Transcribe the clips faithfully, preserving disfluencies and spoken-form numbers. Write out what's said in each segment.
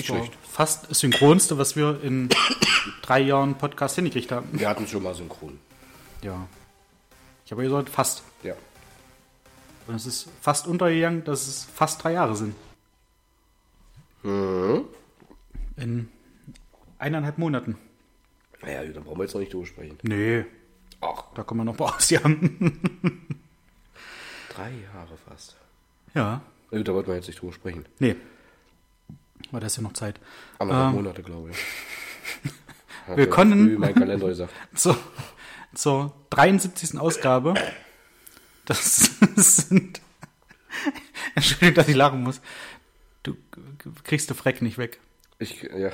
war schlecht. fast das Synchronste, was wir in drei Jahren Podcast hingekriegt haben. Wir hatten schon mal synchron. Ja. Ich habe gesagt, fast. Ja. Und es ist fast untergegangen, dass es fast drei Jahre sind. Mhm. In eineinhalb Monaten. Naja, da brauchen wir jetzt noch nicht drüber sprechen. Nee, Ach, da kommen wir noch mal ausjagen. drei Jahre fast. Ja. Na gut, da wollten wir jetzt nicht drüber sprechen. Nee. Aber da ist ja noch Zeit. Anderthalb Ähm, Monate, glaube ich. Hat wir ja können- früh mein Kalender gesagt. Zur, zur dreiundsiebzigsten Ausgabe. Das sind... Entschuldigung, dass ich lachen muss. Du kriegst den Freck nicht weg. Ich, ja,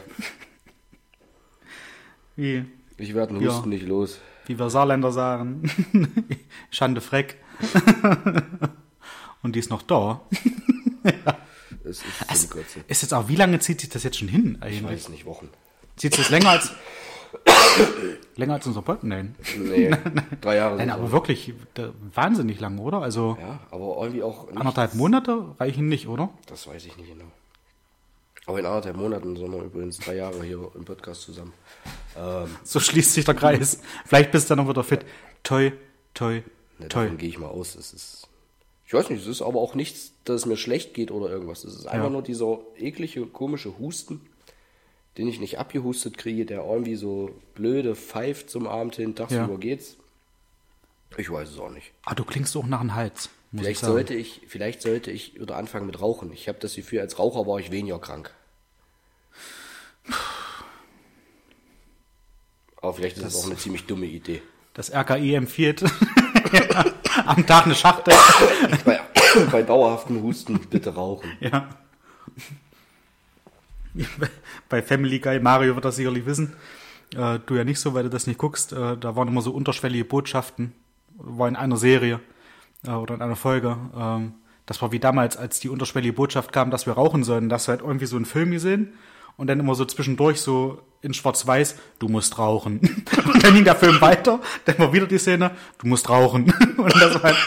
Wie, ich werde den Ja. Husten nicht los. wie wir Saarländer sagen. Schande Freck. Und die ist noch da. Es ist Also, zum Kotzen. ist jetzt auch, wie lange zieht sich das jetzt schon hin Ich eigentlich? weiß nicht, Wochen. Zieht sich das länger als... länger als unser Podcast? Nein. Nee, drei Jahre Nein, sind aber es. wirklich da, wahnsinnig lang, oder? Also Ja, aber irgendwie auch nicht. anderthalb Monate reichen nicht, oder? Das weiß ich nicht genau. Aber in anderthalb Monaten sind wir übrigens drei Jahre hier im Podcast zusammen. Ähm, So schließt sich der Kreis. Vielleicht bist du dann noch wieder fit. Toi, toi, ne, toi. davon gehe ich mal aus. Es ist, ich weiß nicht, es ist aber auch nichts, dass es mir schlecht geht oder irgendwas. Es ist einfach Ja. nur dieser eklige, komische Husten, den ich nicht abgehustet kriege, der irgendwie so blöde pfeift zum Abend hin, tagsüber Ja. geht's. Ich weiß es auch nicht. Ah, du klingst auch nach dem Hals. Muss Vielleicht ich sagen. sollte ich, vielleicht sollte ich wieder anfangen mit Rauchen. Ich habe das Gefühl, als Raucher war ich weniger krank. Aber vielleicht ist das, auch eine ziemlich dumme Idee. Das R K I empfiehlt am Tag eine Schachtel. Bei, bei dauerhaftem Husten bitte rauchen. Ja. Bei Family Guy, Mario wird das sicherlich wissen. Äh, du ja nicht so, weil du das nicht guckst. Äh, da waren immer so unterschwellige Botschaften. War in einer Serie äh, oder in einer Folge. Ähm, das war wie damals, als die unterschwellige Botschaft kam, dass wir rauchen sollen. Dass wir halt irgendwie so einen Film gesehen und dann immer so zwischendurch so in Schwarz-Weiß, du musst rauchen. Und dann ging der Film weiter, dann war wieder die Szene, du musst rauchen. Und das war halt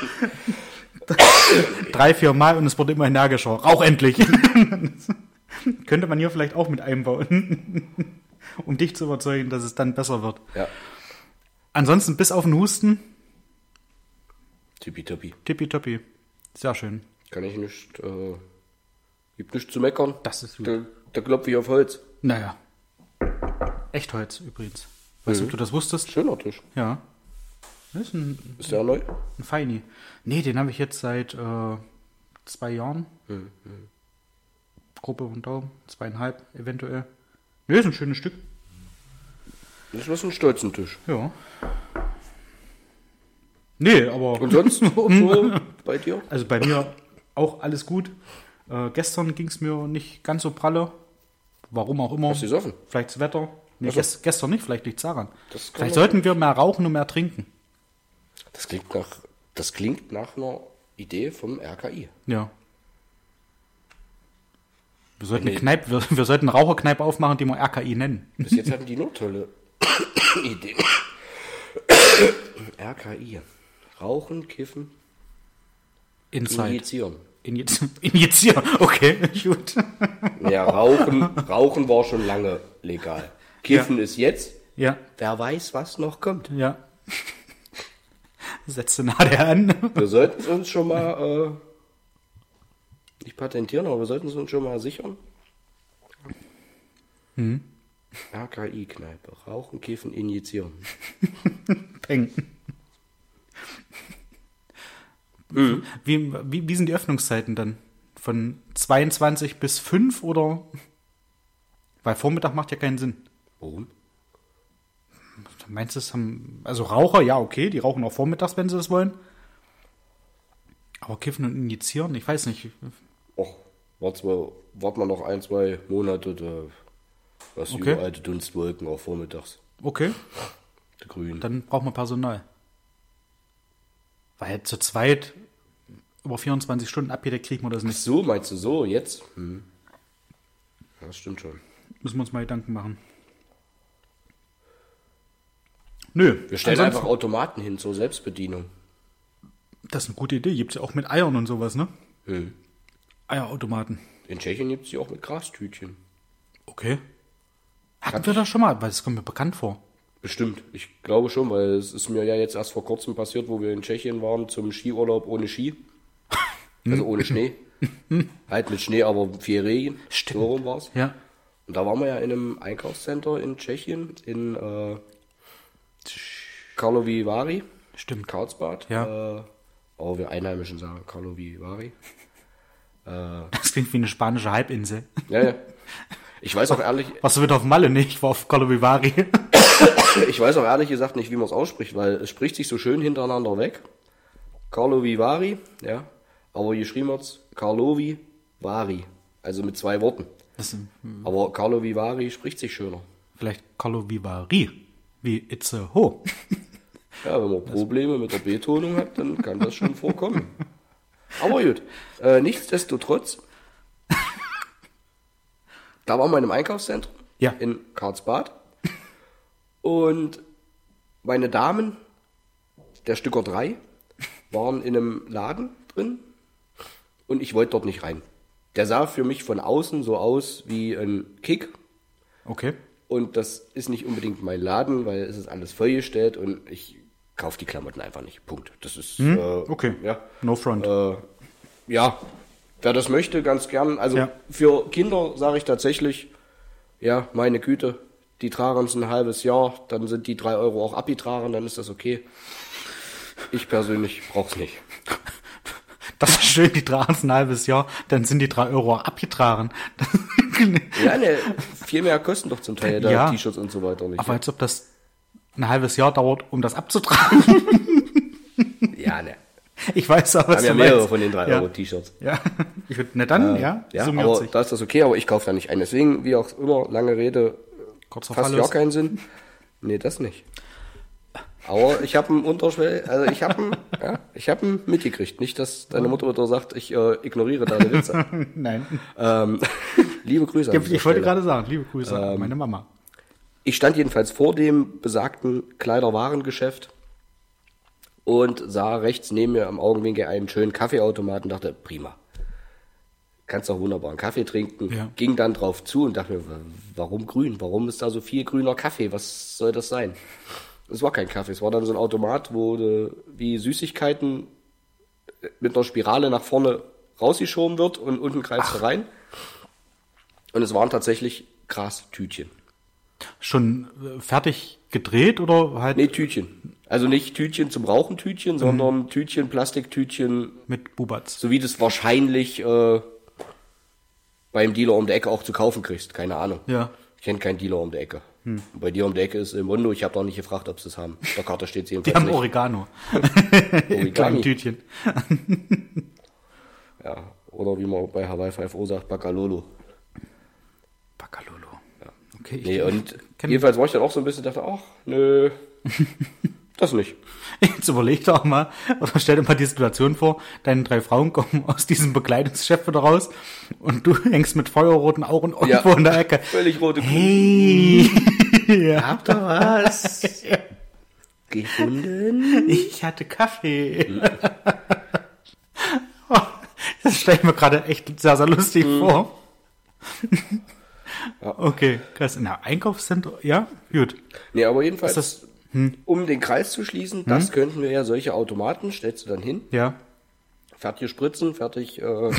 drei, vier Mal und es wurde immer energischer. Rauch endlich! Könnte man hier vielleicht auch mit einbauen, um dich zu überzeugen, dass es dann besser wird. Ja, Ansonsten bis auf den Husten, tippitoppi. tippitoppi. Sehr schön. Kann ich nicht, äh, gibt nichts zu meckern. Das ist gut. Da, da klopfe ich auf Holz. Naja. Echtholz übrigens. Weißt du, ob du das wusstest? Schöner Tisch. Ja. Das ist ein, Ist der neu? ein Feini. Nee, den habe ich jetzt seit äh, zwei Jahren. Mhm. Gruppe und Daumen. Zweieinhalb eventuell. Nee, ist ein schönes Stück. Das ist ein stolzen Tisch. Ja. Nee, aber... Und sonst so bei dir? Also bei mir auch alles gut. Äh, gestern ging es mir nicht ganz so pralle. Warum auch immer. Hast du gesoffen? Vielleicht das Wetter. Nee, Ach so. gest, gestern nicht, vielleicht liegt es daran. Das kann Vielleicht man- sollten wir mehr rauchen und mehr trinken. Das klingt nach, das klingt nach einer Idee vom R K I. Ja. Wir sollten, Nee. Kneipe, wir, wir sollten eine Raucherkneipe aufmachen, die wir R K I nennen. Bis jetzt hatten die nur tolle Ideen. R K I. Rauchen, kiffen, Inside. injizieren. Injiz- Injizieren. Okay, gut. Ja, Rauchen, Rauchen war schon lange legal. Kiffen ist jetzt. Ja, Wer weiß, was noch kommt. ja. Setze Nadel an. Wir sollten es uns schon mal, äh, nicht patentieren, aber wir sollten es uns schon mal sichern. Hm. R K I-Kneipe. Rauchen, kiffen, injizieren. Peng. Mhm. Wie, wie, wie sind die Öffnungszeiten dann? Von zweiundzwanzig bis fünf oder? Weil Vormittag macht ja keinen Sinn. Warum? Meinst du, es haben, also Raucher, ja, okay, die rauchen auch vormittags, wenn sie das wollen. Aber kiffen und injizieren, ich weiß nicht. Och, wart mal, wart mal noch ein, zwei Monate, da was Okay. überall die Dunstwolken auch vormittags. Okay, Die Grünen. dann braucht man Personal. Weil zu zweit über vierundzwanzig Stunden abgedeckt kriegt man das Ach nicht. so, meinst du so, jetzt? Hm. Ja, das stimmt schon. Müssen wir uns mal Gedanken machen. Nö, Wir stellen ansonsten- einfach Automaten hin zur Selbstbedienung. Das ist eine gute Idee, gibt's ja auch mit Eiern und sowas, ne? Hm. Eierautomaten. In Tschechien gibt es die auch mit Grastütchen. Okay. Hatten wir das schon mal? Weil es kommt mir bekannt vor. Bestimmt, ich glaube schon, weil es ist mir ja jetzt erst vor kurzem passiert, wo wir in Tschechien waren zum Skiurlaub ohne Ski. Also ohne Schnee. Halt mit Schnee, aber vier Regen. Stimmt. So rum war's. Ja. Und da waren wir ja in einem Einkaufscenter in Tschechien, in äh, Karlovy Vary. Stimmt. Karlsbad. Ja. Äh, aber wir Einheimischen sagen Karlovy Vary. Äh, Das klingt wie eine spanische Halbinsel. ja, ja. Ich weiß auch ehrlich, Warst du wieder auf Malle? Nee, ich war auf Karlovy Vary. ich weiß auch ehrlich gesagt nicht, wie man es ausspricht, weil es spricht sich so schön hintereinander weg. Karlovy Vary, ja. Aber geschrieben wird's Karlovy Vary. Also mit zwei Worten. Das ist, Aber Karlovy Vary spricht sich schöner. vielleicht Karlovy Vary. Wie Itze Ho. Ja, wenn man Probleme mit der Betonung hat, dann kann das schon vorkommen. Aber gut, äh, nichtsdestotrotz, da waren wir in einem Einkaufszentrum Ja. in Karlsbad und meine Damen, der Stücker drei, waren in einem Laden drin und ich wollte dort nicht rein. Der sah für mich von außen so aus wie ein Kick. Okay. Und das ist nicht unbedingt mein Laden, weil es ist alles vollgestellt und ich kaufe die Klamotten einfach nicht. Punkt. Das ist, Hm? äh, Okay. ja. No front. Äh, ja, wer das möchte, ganz gern. Also Ja. für Kinder sage ich tatsächlich, ja, meine Güte, die tragen es ein halbes Jahr, dann sind die drei Euro auch abgetragen, dann ist das okay. Ich persönlich brauch's nicht. Das ist schön, die tragen es ein halbes Jahr, dann sind die drei Euro abgetragen. Ja, ne, viel mehr kosten doch zum Teil da Ja. T-Shirts und so weiter nicht. Aber als ob das ein halbes Jahr dauert, um das abzutragen. Ja, ne. Ich weiß aber, Wir was haben ja du mehrere meinst. von den drei Ja. Euro T-Shirts. Ja, ich würde, na dann, ja, Ja, summiert aber sich. da ist das okay, aber ich kaufe da nicht ein. Deswegen, wie auch immer, lange Rede, Kurzer fast Verlust. gar keinen Sinn. Nee, das nicht. Aber ich habe einen Unterschwell, also ich habe einen, ja, ich habe einen mitgekriegt. Nicht, dass deine Mutter wieder sagt, ich äh, ignoriere deine Witze. Nein. ähm, liebe Grüße. an Ich, dieser ich wollte Stelle. gerade sagen, liebe Grüße Ähm, an meine Mama. Ich stand jedenfalls vor dem besagten Kleiderwarengeschäft und sah rechts neben mir am Augenwinkel einen schönen Kaffeeautomaten und dachte, prima. Kannst doch wunderbar einen Kaffee trinken. Ja. Ging dann drauf zu und dachte mir, wa- warum grün? Warum ist da so viel grüner Kaffee? Was soll das sein? Es war kein Kaffee, es war dann so ein Automat, wo du wie Süßigkeiten mit einer Spirale nach vorne rausgeschoben wird und unten greifst du rein. Und es waren tatsächlich Grastütchen. Schon äh, fertig gedreht oder halt Nee, Tütchen. Also nicht Tütchen zum Rauchen Tütchen, sondern Tütchen, Plastiktütchen, mit Bubatz? so wie du es wahrscheinlich äh, beim Dealer um die Ecke auch zu kaufen kriegst. Keine Ahnung. Ja. Ich kenne keinen Dealer um die Ecke. Und bei dir um die Ecke ist im Mundo, ich habe noch nicht gefragt, ob sie es haben. Auf der Karte steht es Die jedenfalls haben nicht. Oregano. Origami. Kleinen Tütchen. Ja, oder wie man bei Hawaii Five O sagt, Bacalolo. Bacalolo. Ja. Okay, ich, Nee, und kenn- jedenfalls war ich dann auch so ein bisschen, dachte, ach, nö, das nicht. Jetzt überleg doch mal, oder stell dir mal die Situation vor, deine drei Frauen kommen aus diesem Bekleidungsgeschäft wieder raus und du hängst mit feuerroten Augen irgendwo Ja. in der Ecke. Völlig rote Kuh. Hey, ja, Habt ihr was gefunden? ich hatte Kaffee. Das stelle ich mir gerade echt sehr, sehr lustig vor. Okay, krass. In der Einkaufszentrum, ja, gut. Nee, aber jedenfalls, Ist das- um den Kreis zu schließen, das könnten wir ja solche Automaten, stellst du dann hin, Ja, fertig spritzen, fertig, äh,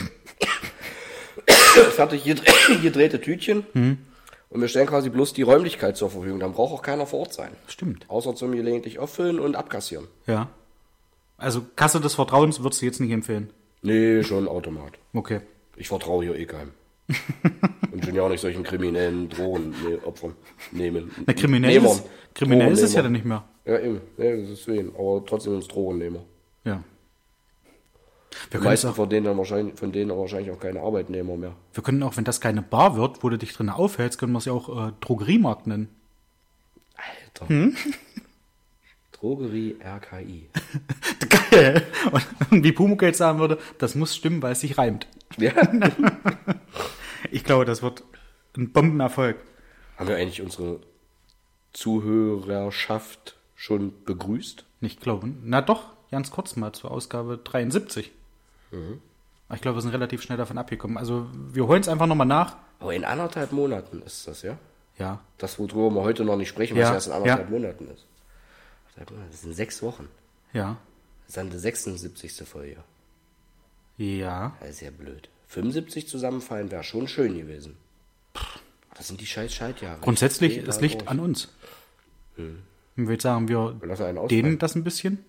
fertig gedre- gedrehte Tütchen. Und wir stellen quasi bloß die Räumlichkeit zur Verfügung. Dann braucht auch keiner vor Ort sein. stimmt. Außer zum gelegentlich auffüllen und abkassieren. Ja. Also Kasse des Vertrauens würdest du jetzt nicht empfehlen. Nee, schon Automat. Okay. Ich vertraue hier eh keinem. Und schon ja auch nicht solchen kriminellen Drogen nee, Opfern nehmen. Na, kriminell, Nehmern. ist, kriminell ist es ja Drogennehmer. dann nicht mehr. Ja, eben. Nee, das ist wen. Aber trotzdem uns Drogennehmer. Ja. Die Wir können, meisten auch, von denen, dann wahrscheinlich, von denen wahrscheinlich auch keine Arbeitnehmer mehr. wir können auch, wenn das keine Bar wird, wo du dich drin aufhältst, können wir es ja auch äh, Drogeriemarkt nennen. Alter. Drogerie R K I. Geil. Und, und wie Pumuckl jetzt sagen würde, das muss stimmen, weil es sich reimt. Ja. Ich glaube, das wird ein Bombenerfolg. Haben wir eigentlich unsere Zuhörerschaft schon begrüßt? Nicht glauben. Na doch, ganz kurz mal zur Ausgabe dreiundsiebzig. Ich glaube, wir sind relativ schnell davon abgekommen. Also wir holen es einfach nochmal nach. Aber in anderthalb Monaten ist das, ja? Ja. Das, worüber wir heute noch nicht sprechen, was Ja, erst in anderthalb ja. Monaten ist. Das sind sechs Wochen. Ja. Das ist dann die sechsundsiebzigste Folge. Ja. Das ist ja blöd. fünfundsiebzig zusammenfallen wäre schon schön gewesen. Das sind die scheiß Schaltjahre. Grundsätzlich, Ich dreh es da liegt durch. an uns. Hm. Ich würde sagen, wir Lass einen ausfallen. dehnen das ein bisschen.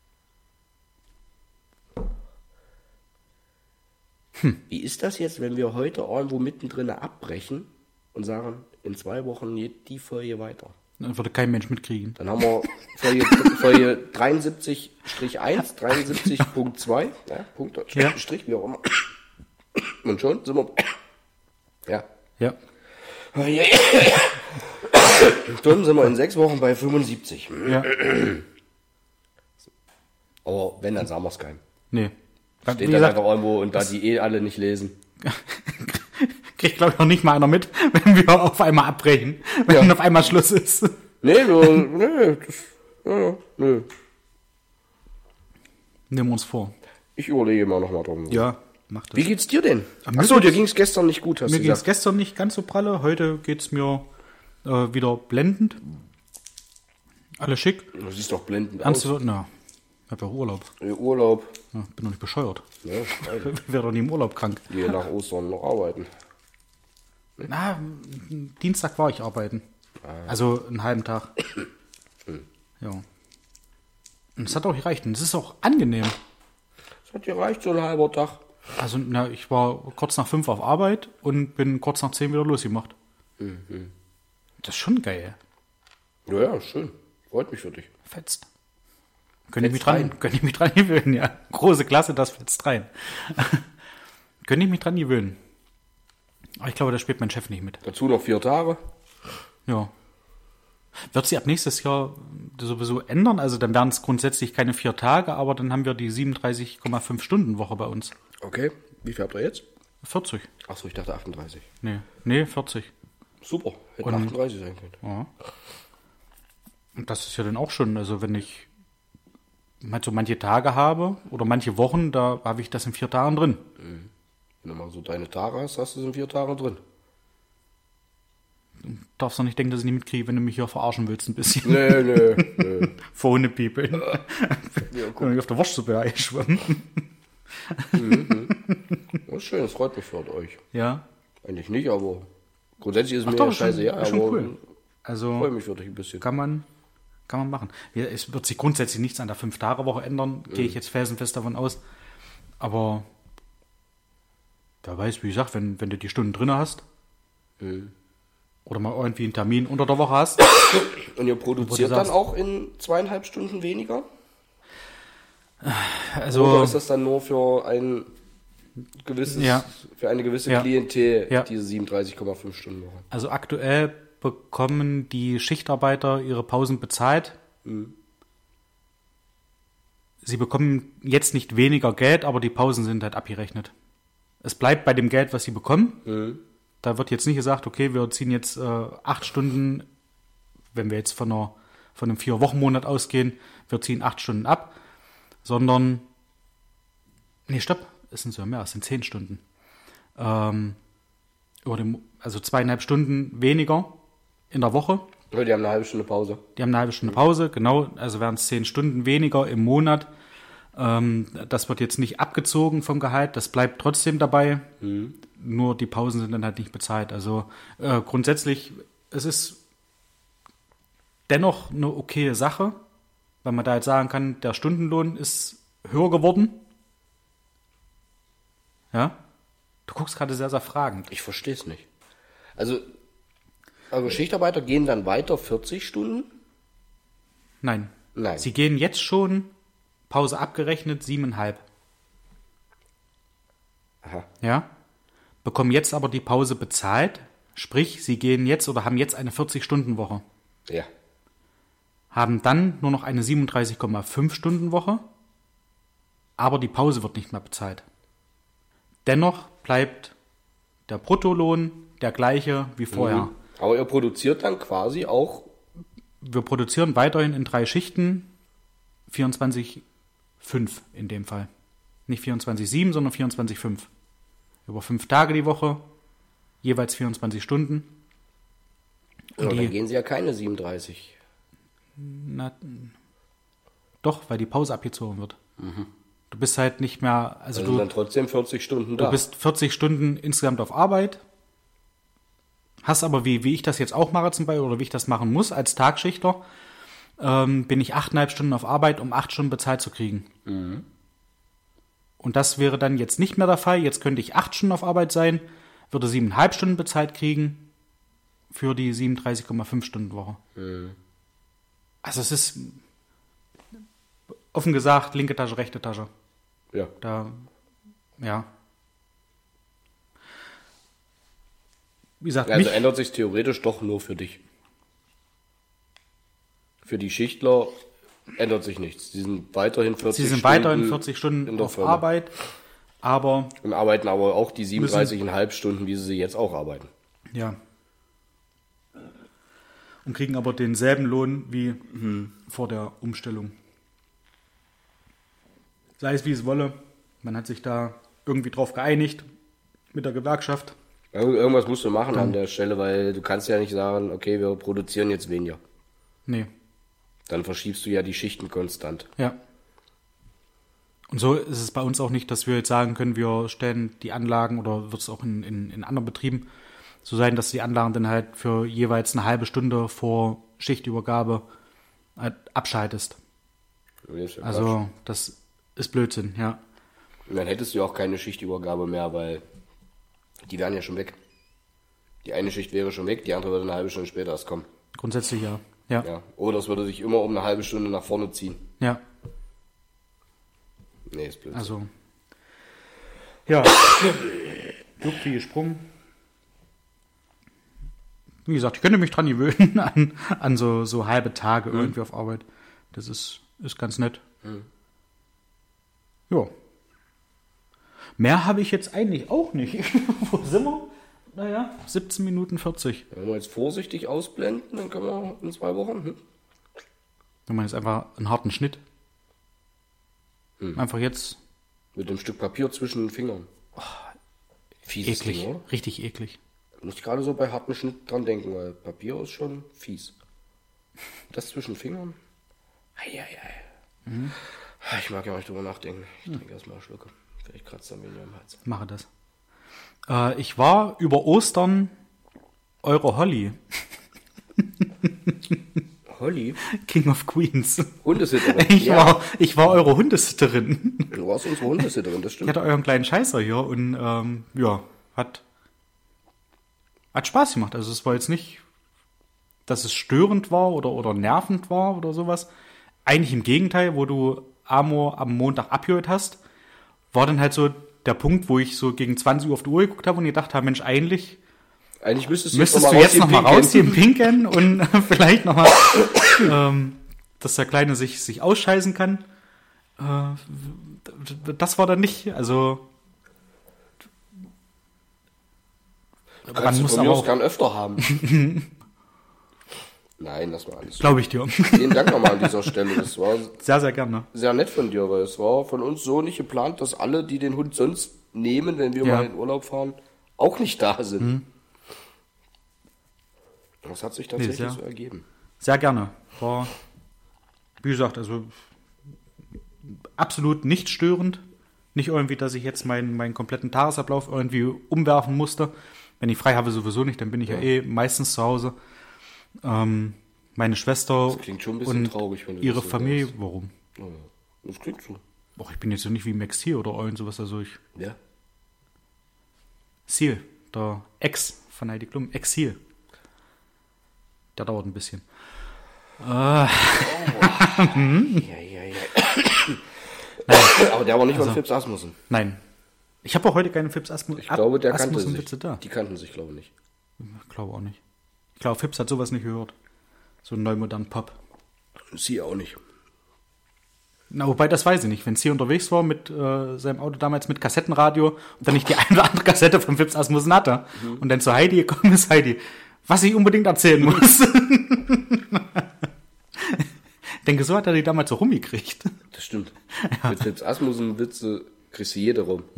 Wie ist das jetzt, wenn wir heute irgendwo mittendrin abbrechen und sagen, in zwei Wochen geht die Folge weiter? Dann würde kein Mensch mitkriegen. Dann haben wir Folge, Folge dreiundsiebzig eins, dreiundsiebzig Punkt zwei, ja, Punkt, Ja. Strich, wie auch immer. Und schon sind wir, ja. Ja. Dann sind wir in sechs Wochen bei fünfundsiebzig. Ja. Aber wenn, dann sagen wir es keinem. Nee. Dann, Steht wie dann gesagt, einfach irgendwo und da die eh alle nicht lesen. kriegt, glaube ich, noch nicht mal einer mit, wenn wir auf einmal abbrechen. Wenn Ja. auf einmal Schluss ist. Nee, so, nee, das, ja, ja, nee. Nehmen wir uns vor. Ich überlege mal nochmal drum. Ja, macht das. Wie geht's dir denn? Ah, mir Achso, geht's- dir ging's gestern nicht gut, hast Mir du ging es gesagt. gestern nicht ganz so pralle. Heute geht es mir äh, wieder blendend. Alles schick. Du siehst doch blendend Ernst, aus. na, ich habe ja Urlaub. Äh, Urlaub. Ja, bin doch nicht bescheuert. Ja, geil. Ich werde doch nie im Urlaub krank. Wir nach Ostern noch arbeiten. Na, m- Dienstag war ich arbeiten. Also einen halben Tag. Ja. Und es hat auch gereicht. Und es ist auch angenehm. Das hat dir reicht, so ein halber Tag. Also, na, ich war kurz nach fünf auf Arbeit und bin kurz nach zehn wieder losgemacht. Das ist schon geil. Ja, ja, schön. Freut mich für dich. Fetzt. Könnte ich mich Fetzt dran, rein. könnte ich mich dran gewöhnen, ja. Große Klasse, das fetzt rein. Könnte ich mich dran gewöhnen. Aber ich glaube, da spielt mein Chef nicht mit. Dazu noch vier Tage. Ja. Wird sie ab nächstes Jahr sowieso ändern? Also dann wären es grundsätzlich keine vier Tage, aber dann haben wir die siebenunddreißig Komma fünf Stunden Woche bei uns. Okay. Wie viel habt ihr jetzt? vierzig. Achso, ich dachte achtunddreißig. Nee, nee, vierzig. Super. Hätten Und- achtunddreißig sein können. Ja. Und das ist ja dann auch schon, also wenn ich mal so manche Tage habe oder manche Wochen, da habe ich das in vier Tagen drin. Wenn du mal so deine Tage hast, hast du es in vier Tagen drin. Darfst doch nicht denken, dass ich nicht mitkriege, wenn du mich hier verarschen willst ein bisschen. Nee, nee, nee. Vorne People. Ja, guck. Bin ich auf der Wurstsuppe eingeschwommen. Das ist schön, das freut mich für euch. Ja. Eigentlich nicht, aber grundsätzlich ist mir doch, ja ist schon- scheiße, ja, ist schon aber cool. freue Also mich für dich ein bisschen. kann man, kann man machen. Ja, es wird sich grundsätzlich nichts an der Fünf-Tage-Woche ändern, gehe ich jetzt felsenfest davon aus. Aber wer weiß, wie gesagt, wenn, wenn du die Stunden drin hast Mhm. oder mal irgendwie einen Termin unter der Woche hast, Und ihr produziert Wo du dann sagst- auch in zweieinhalb Stunden weniger? also Oder ist das dann nur für ein gewisses, Ja. für eine gewisse Ja. Klientel, Ja. diese siebenunddreißig Komma fünf Stunden Woche? Also aktuell bekommen die Schichtarbeiter ihre Pausen bezahlt. Sie bekommen jetzt nicht weniger Geld, aber die Pausen sind halt abgerechnet. Es bleibt bei dem Geld, was sie bekommen. Da wird jetzt nicht gesagt, okay, wir ziehen jetzt äh, acht Stunden, wenn wir jetzt von, einer, von einem Vier-Wochen-Monat ausgehen, wir ziehen acht Stunden ab, sondern, nee, stopp, es sind sogar mehr, es sind zehn Stunden. Ähm, über dem, also zweieinhalb Stunden weniger in der Woche. Ja, die haben eine halbe Stunde Pause. Die haben eine halbe Stunde Pause, genau, also wären es zehn Stunden weniger im Monat. Ähm, das wird jetzt nicht abgezogen vom Gehalt, das bleibt trotzdem dabei. Nur die Pausen sind dann halt nicht bezahlt. Also äh, grundsätzlich, es ist dennoch eine okaye Sache, weil man da jetzt sagen kann, der Stundenlohn ist höher geworden. Ja? Du guckst gerade sehr, sehr fragend. Ich verstehe es nicht. Also, eure Schichtarbeiter gehen dann weiter vierzig Stunden? Nein. Nein. Sie gehen jetzt schon, Pause abgerechnet, siebeneinhalb. Aha. Ja? Bekommen jetzt aber die Pause bezahlt. Sprich, sie gehen jetzt oder haben jetzt eine vierzig-Stunden-Woche. Ja. Haben dann nur noch eine siebenunddreißig Komma fünf Stunden Woche, aber die Pause wird nicht mehr bezahlt. Dennoch bleibt der Bruttolohn der gleiche wie vorher. Aber ihr produziert dann quasi auch, Wir produzieren weiterhin in drei Schichten, vierundzwanzig Komma fünf in dem Fall. Nicht vierundzwanzig sieben, sondern vierundzwanzig fünf. Über fünf Tage die Woche, jeweils vierundzwanzig Stunden. Und ja, dann gehen sie ja keine siebenunddreißig. Na, doch, weil die Pause abgezogen wird. Mhm. Du bist halt nicht mehr... Also, also du dann trotzdem vierzig Stunden da. Du bist vierzig Stunden insgesamt auf Arbeit, hast aber, wie, wie ich das jetzt auch mache zum Beispiel, oder wie ich das machen muss als Tagschichter, ähm, bin ich achteinhalb Stunden auf Arbeit, um acht Stunden bezahlt zu kriegen. Mhm. Und das wäre dann jetzt nicht mehr der Fall. Jetzt könnte ich acht Stunden auf Arbeit sein, würde siebeneinhalb Stunden bezahlt kriegen für die siebenunddreißig Komma fünf Stunden Woche. Mhm. Also es ist, offen gesagt, linke Tasche, rechte Tasche. Ja. Da, ja. Wie gesagt, also mich, ändert sich theoretisch doch nur für dich. Für die Schichtler ändert sich nichts. Sie sind weiterhin vierzig sie sind Stunden weiterhin vierzig Stunden auf Firma. Arbeit, aber... Und arbeiten aber auch die siebenunddreißig Komma fünf Stunden, wie sie sie jetzt auch arbeiten. Ja. Und kriegen aber denselben Lohn wie mhm. vor der Umstellung. Sei es wie es wolle, man hat sich da irgendwie drauf geeinigt mit der Gewerkschaft. Irgendwas musst du machen Dann, an der Stelle, weil du kannst ja nicht sagen, okay, wir produzieren jetzt weniger. Nee. Dann verschiebst du ja die Schichten konstant. Ja. Und so ist es bei uns auch nicht, dass wir jetzt sagen können, wir stellen die Anlagen, oder wird es auch in, in, in anderen Betrieben so sein, dass die Anlagen dann halt für jeweils eine halbe Stunde vor Schichtübergabe halt abschaltest. Das ja also Quatsch. Das ist Blödsinn, ja. Und dann hättest du ja auch keine Schichtübergabe mehr, weil die wären ja schon weg. Die eine Schicht wäre schon weg, die andere würde eine halbe Stunde später erst kommen. Grundsätzlich ja. Ja. ja. Oder es würde sich immer um eine halbe Stunde nach vorne ziehen. Ja. Nee, ist blöd. Also, ja, Juckt wie gesprungen. Wie gesagt, ich könnte mich dran gewöhnen an, an so, so halbe Tage mhm. irgendwie auf Arbeit. Das ist, ist ganz nett. Mhm. Ja. Mehr habe ich jetzt eigentlich auch nicht. Wo sind wir? Naja, siebzehn Minuten vierzig. Wenn wir jetzt vorsichtig ausblenden, dann können wir in zwei Wochen. Hm? Wenn man jetzt einfach einen harten Schnitt. Hm. Einfach jetzt. Mit einem Stück Papier zwischen den Fingern. Oh, Fieses eklig, Ding, oder? Richtig eklig. Da muss ich gerade so bei harten Schnitt dran denken, weil Papier ist schon fies. Das zwischen den Fingern? Eieiei. Mhm. Ich mag ja nicht drüber nachdenken. Ich trinke erstmal eine Schlucke. Vielleicht kratzt er mir nur im Hals. Mache das. Äh, ich war über Ostern eure Holly. Holly? King of Queens. Hundesitterin. Ich, ja. war, ich war eure Hundesitterin. Du warst unsere Hundesitterin, das stimmt. Ich hatte euren kleinen Scheißer hier und ähm, ja, hat, hat Spaß gemacht. Also es war jetzt nicht, dass es störend war oder, oder nervend war oder sowas. Eigentlich im Gegenteil, wo du Amor am Montag abgehört hast, war dann halt so der Punkt, wo ich so gegen zwanzig Uhr auf die Uhr geguckt habe und gedacht habe, Mensch, eigentlich Eigentlich müsstest du müsstest jetzt du jetzt noch mal rausziehen, pinkeln und vielleicht noch mal, ähm, dass der Kleine sich, sich ausscheißen kann. Äh, das war dann nicht, also du kannst man von mir aus gern öfter haben. Nein, das war alles. Glaube ich dir. Vielen Dank nochmal an dieser Stelle. Das war sehr, sehr gerne. Sehr nett von dir, weil es war von uns so nicht geplant, dass alle, die den Hund sonst nehmen, wenn wir ja. mal in Urlaub fahren, auch nicht da sind. Mhm. Das hat sich tatsächlich nee, sehr, so ergeben. Sehr gerne. War, wie gesagt, also absolut nicht störend. Nicht irgendwie, dass ich jetzt meinen, meinen kompletten Tagesablauf irgendwie umwerfen musste. Wenn ich frei habe, sowieso nicht, dann bin ich ja, ja eh meistens zu Hause. Ähm, meine Schwester das klingt schon ein bisschen und traurig, wenn du ihre das so Familie, sagst. Warum? Ja, das klingt so. Och, ich bin jetzt so nicht wie Max Seal oder irgend sowas, also ich... Ja? Seal, der Ex von Heidi Klum, Ex-Seal. Der dauert ein bisschen. Äh. Oh. ja, ja, ja. Aber der war nicht also, von Fips Asmussen. Nein. Ich habe auch heute keinen Fips Asmussen. Ich glaube, der kannte Asmussen sich. Da. Die kannten sich, glaube ich, nicht. Ich glaube auch nicht. Ich glaube, Fips hat sowas nicht gehört. So einen neumodernen Pop. Sie auch nicht. Na, wobei, das weiß ich nicht. Wenn sie unterwegs war mit äh, seinem Auto damals mit Kassettenradio und dann nicht die eine oder andere Kassette von Fips Asmussen hatte mhm. und dann zu Heidi gekommen ist, Heidi, was ich unbedingt erzählen muss. Ich denke, so hat er die damals so rumgekriegt. Das stimmt. Ja. Mit Fips Asmussen Witze Kriegst du jede rum.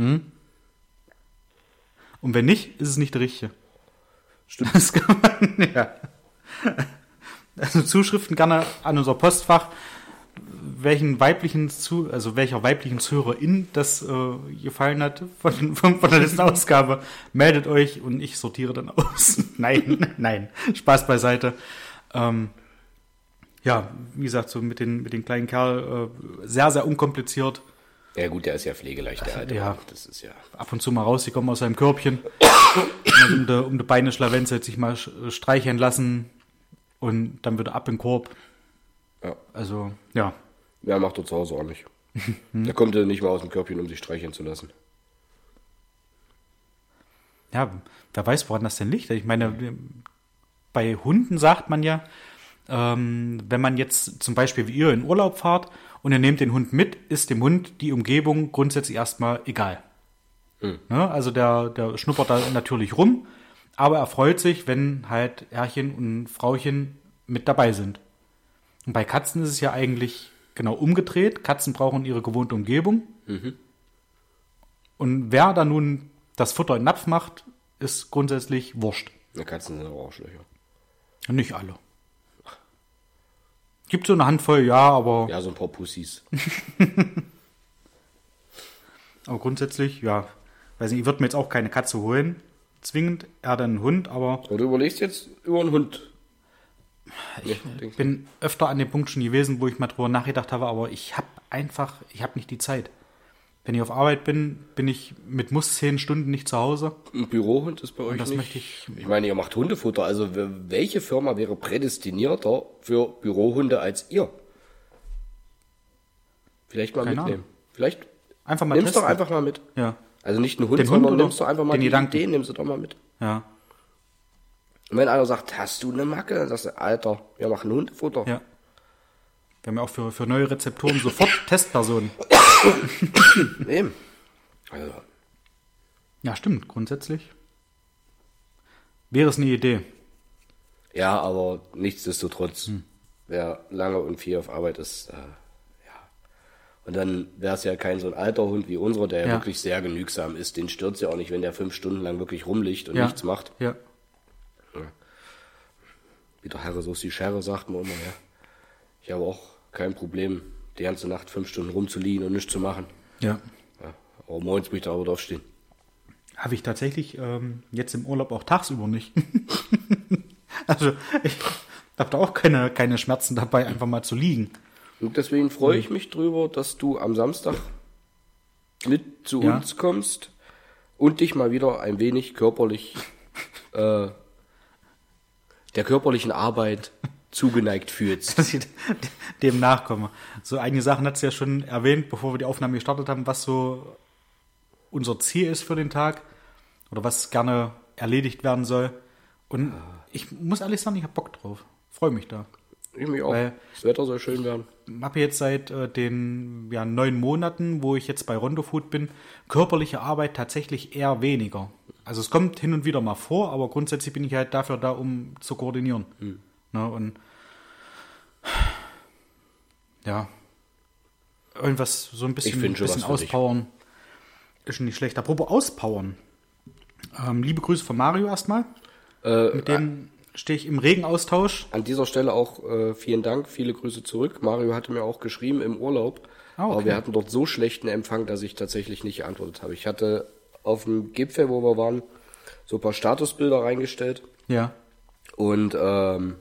Und wenn nicht, ist es nicht der richtige. Stimmt. Das kann man, ja. Also Zuschriften gerne an unser Postfach. Welchen weiblichen Zu, also welcher weiblichen Zuhörerin das äh, gefallen hat von, von, von der letzten Ausgabe, meldet euch und ich sortiere dann aus. Nein, nein, Spaß beiseite. Ähm, ja, wie gesagt, so mit den, mit den kleinen Kerl äh, sehr, sehr unkompliziert. Ja gut, der ist ja pflegeleicht, der alte Ja. Mann. Das ist ja... Ab und zu mal rausgekommen aus seinem Körbchen, um die, um die Beine Schlawenzel sich mal streicheln lassen und dann wieder ab in den Korb. Ja. Also, ja. Ja, macht er zu Hause auch nicht. Der kommt ja nicht mal aus dem Körbchen, um sich streicheln zu lassen. Ja, wer weiß, woran das denn liegt. Ich meine, bei Hunden sagt man ja, ähm, wenn man jetzt zum Beispiel wie ihr in Urlaub fahrt und ihr nehmt den Hund mit, ist dem Hund die Umgebung grundsätzlich erstmal egal. Hm. Ne? Also der, der schnuppert da natürlich rum, aber er freut sich, wenn halt Herrchen und Frauchen mit dabei sind. Und bei Katzen ist es ja eigentlich genau umgedreht. Katzen brauchen ihre gewohnte Umgebung. Mhm. Und wer da nun das Futter in den Napf macht, ist grundsätzlich wurscht. Na, Katzen sind aber Arschlöcher. Nicht alle. Gibt so eine Handvoll, ja, aber, Ja, so ein paar Pussys. aber grundsätzlich, ja. Weiß nicht, ich würde mir jetzt auch keine Katze holen, zwingend. Er hat einen Hund, aber Aber du überlegst jetzt über einen Hund. ich Nee, bin öfter an dem Punkt schon gewesen, wo ich mal drüber nachgedacht habe, aber ich habe einfach, ich habe nicht die Zeit. Wenn ich auf Arbeit bin, bin ich mit Muss zehn Stunden nicht zu Hause. Ein Bürohund ist bei euch das nicht. möchte ich- Ich meine, ihr macht Hundefutter. Also w- welche Firma wäre prädestinierter für Bürohunde als ihr? Vielleicht mal Keine mitnehmen. Vielleicht Einfach mal nimmst testen. doch einfach mal mit. Ja, Also nicht einen Hund, Den Hund sondern oder nimmst doch einfach mal den die Gedanken? Idee, nimmst du doch mal mit. ja, Und wenn einer sagt, hast du eine Macke? Dann sagst du, Alter, wir machen Hundefutter. ja. Wir haben ja auch für, für neue Rezeptoren sofort Testpersonen. Eben. Also, Ja, stimmt, grundsätzlich. Wäre es eine Idee. ja, aber nichtsdestotrotz, wer lange und viel auf Arbeit ist, äh, ja. Und dann wäre es ja kein so ein alter Hund wie unserer, der ja, Ja. wirklich sehr genügsam ist. Den stört ja auch nicht, wenn der fünf Stunden lang wirklich rumliegt und Ja. nichts macht. Ja. Wie der Herre, so ist die Schere, sagt man immer, ja. Ich habe auch kein Problem, die ganze Nacht fünf Stunden rumzuliegen und nichts zu machen. Ja. Ja. Aber morgens muss ich da aber aufstehen. Habe ich tatsächlich ähm, jetzt im Urlaub auch tagsüber nicht. Also ich habe da auch keine, keine Schmerzen dabei, einfach mal zu liegen. Und deswegen freue ich mich drüber, dass du am Samstag mit zu Ja. uns kommst und dich mal wieder ein wenig körperlich äh, der körperlichen Arbeit zugeneigt fühlst. Dass ich dem nachkomme. So einige Sachen hat es ja schon erwähnt, bevor wir die Aufnahme gestartet haben, was so unser Ziel ist für den Tag oder was gerne erledigt werden soll. Und ich muss ehrlich sagen, ich habe Bock drauf. Freue mich da. Ich mich auch. Weil- Das Wetter soll schön werden. Ich habe jetzt seit äh, den ja, neun Monaten, wo ich jetzt bei Rondo Food bin, körperliche Arbeit tatsächlich eher weniger. Also es kommt hin und wieder mal vor, aber grundsätzlich bin ich halt dafür da, um zu koordinieren. Ne, und ja, irgendwas so ein bisschen, Ich find schon bisschen was für dich. auspowern ist schon nicht schlecht. Apropos auspowern. Ähm, liebe Grüße von Mario erstmal. Äh, Mit dem stehe ich im regen Austausch. An dieser Stelle auch äh, vielen Dank, viele Grüße zurück. Mario hatte mir auch geschrieben im Urlaub, Ah, okay. aber wir hatten dort so schlechten Empfang, dass ich tatsächlich nicht geantwortet habe. Ich hatte auf dem Gipfel, wo wir waren, so ein paar Statusbilder reingestellt Ja. und ähm,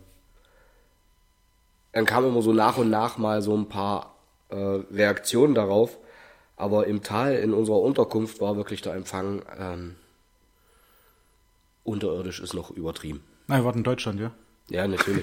dann kamen immer so nach und nach mal so ein paar äh, Reaktionen darauf, aber im Tal in unserer Unterkunft war wirklich der Empfang ähm, unterirdisch, ist noch übertrieben. Na, wir waren in Deutschland, ja. Ja, natürlich.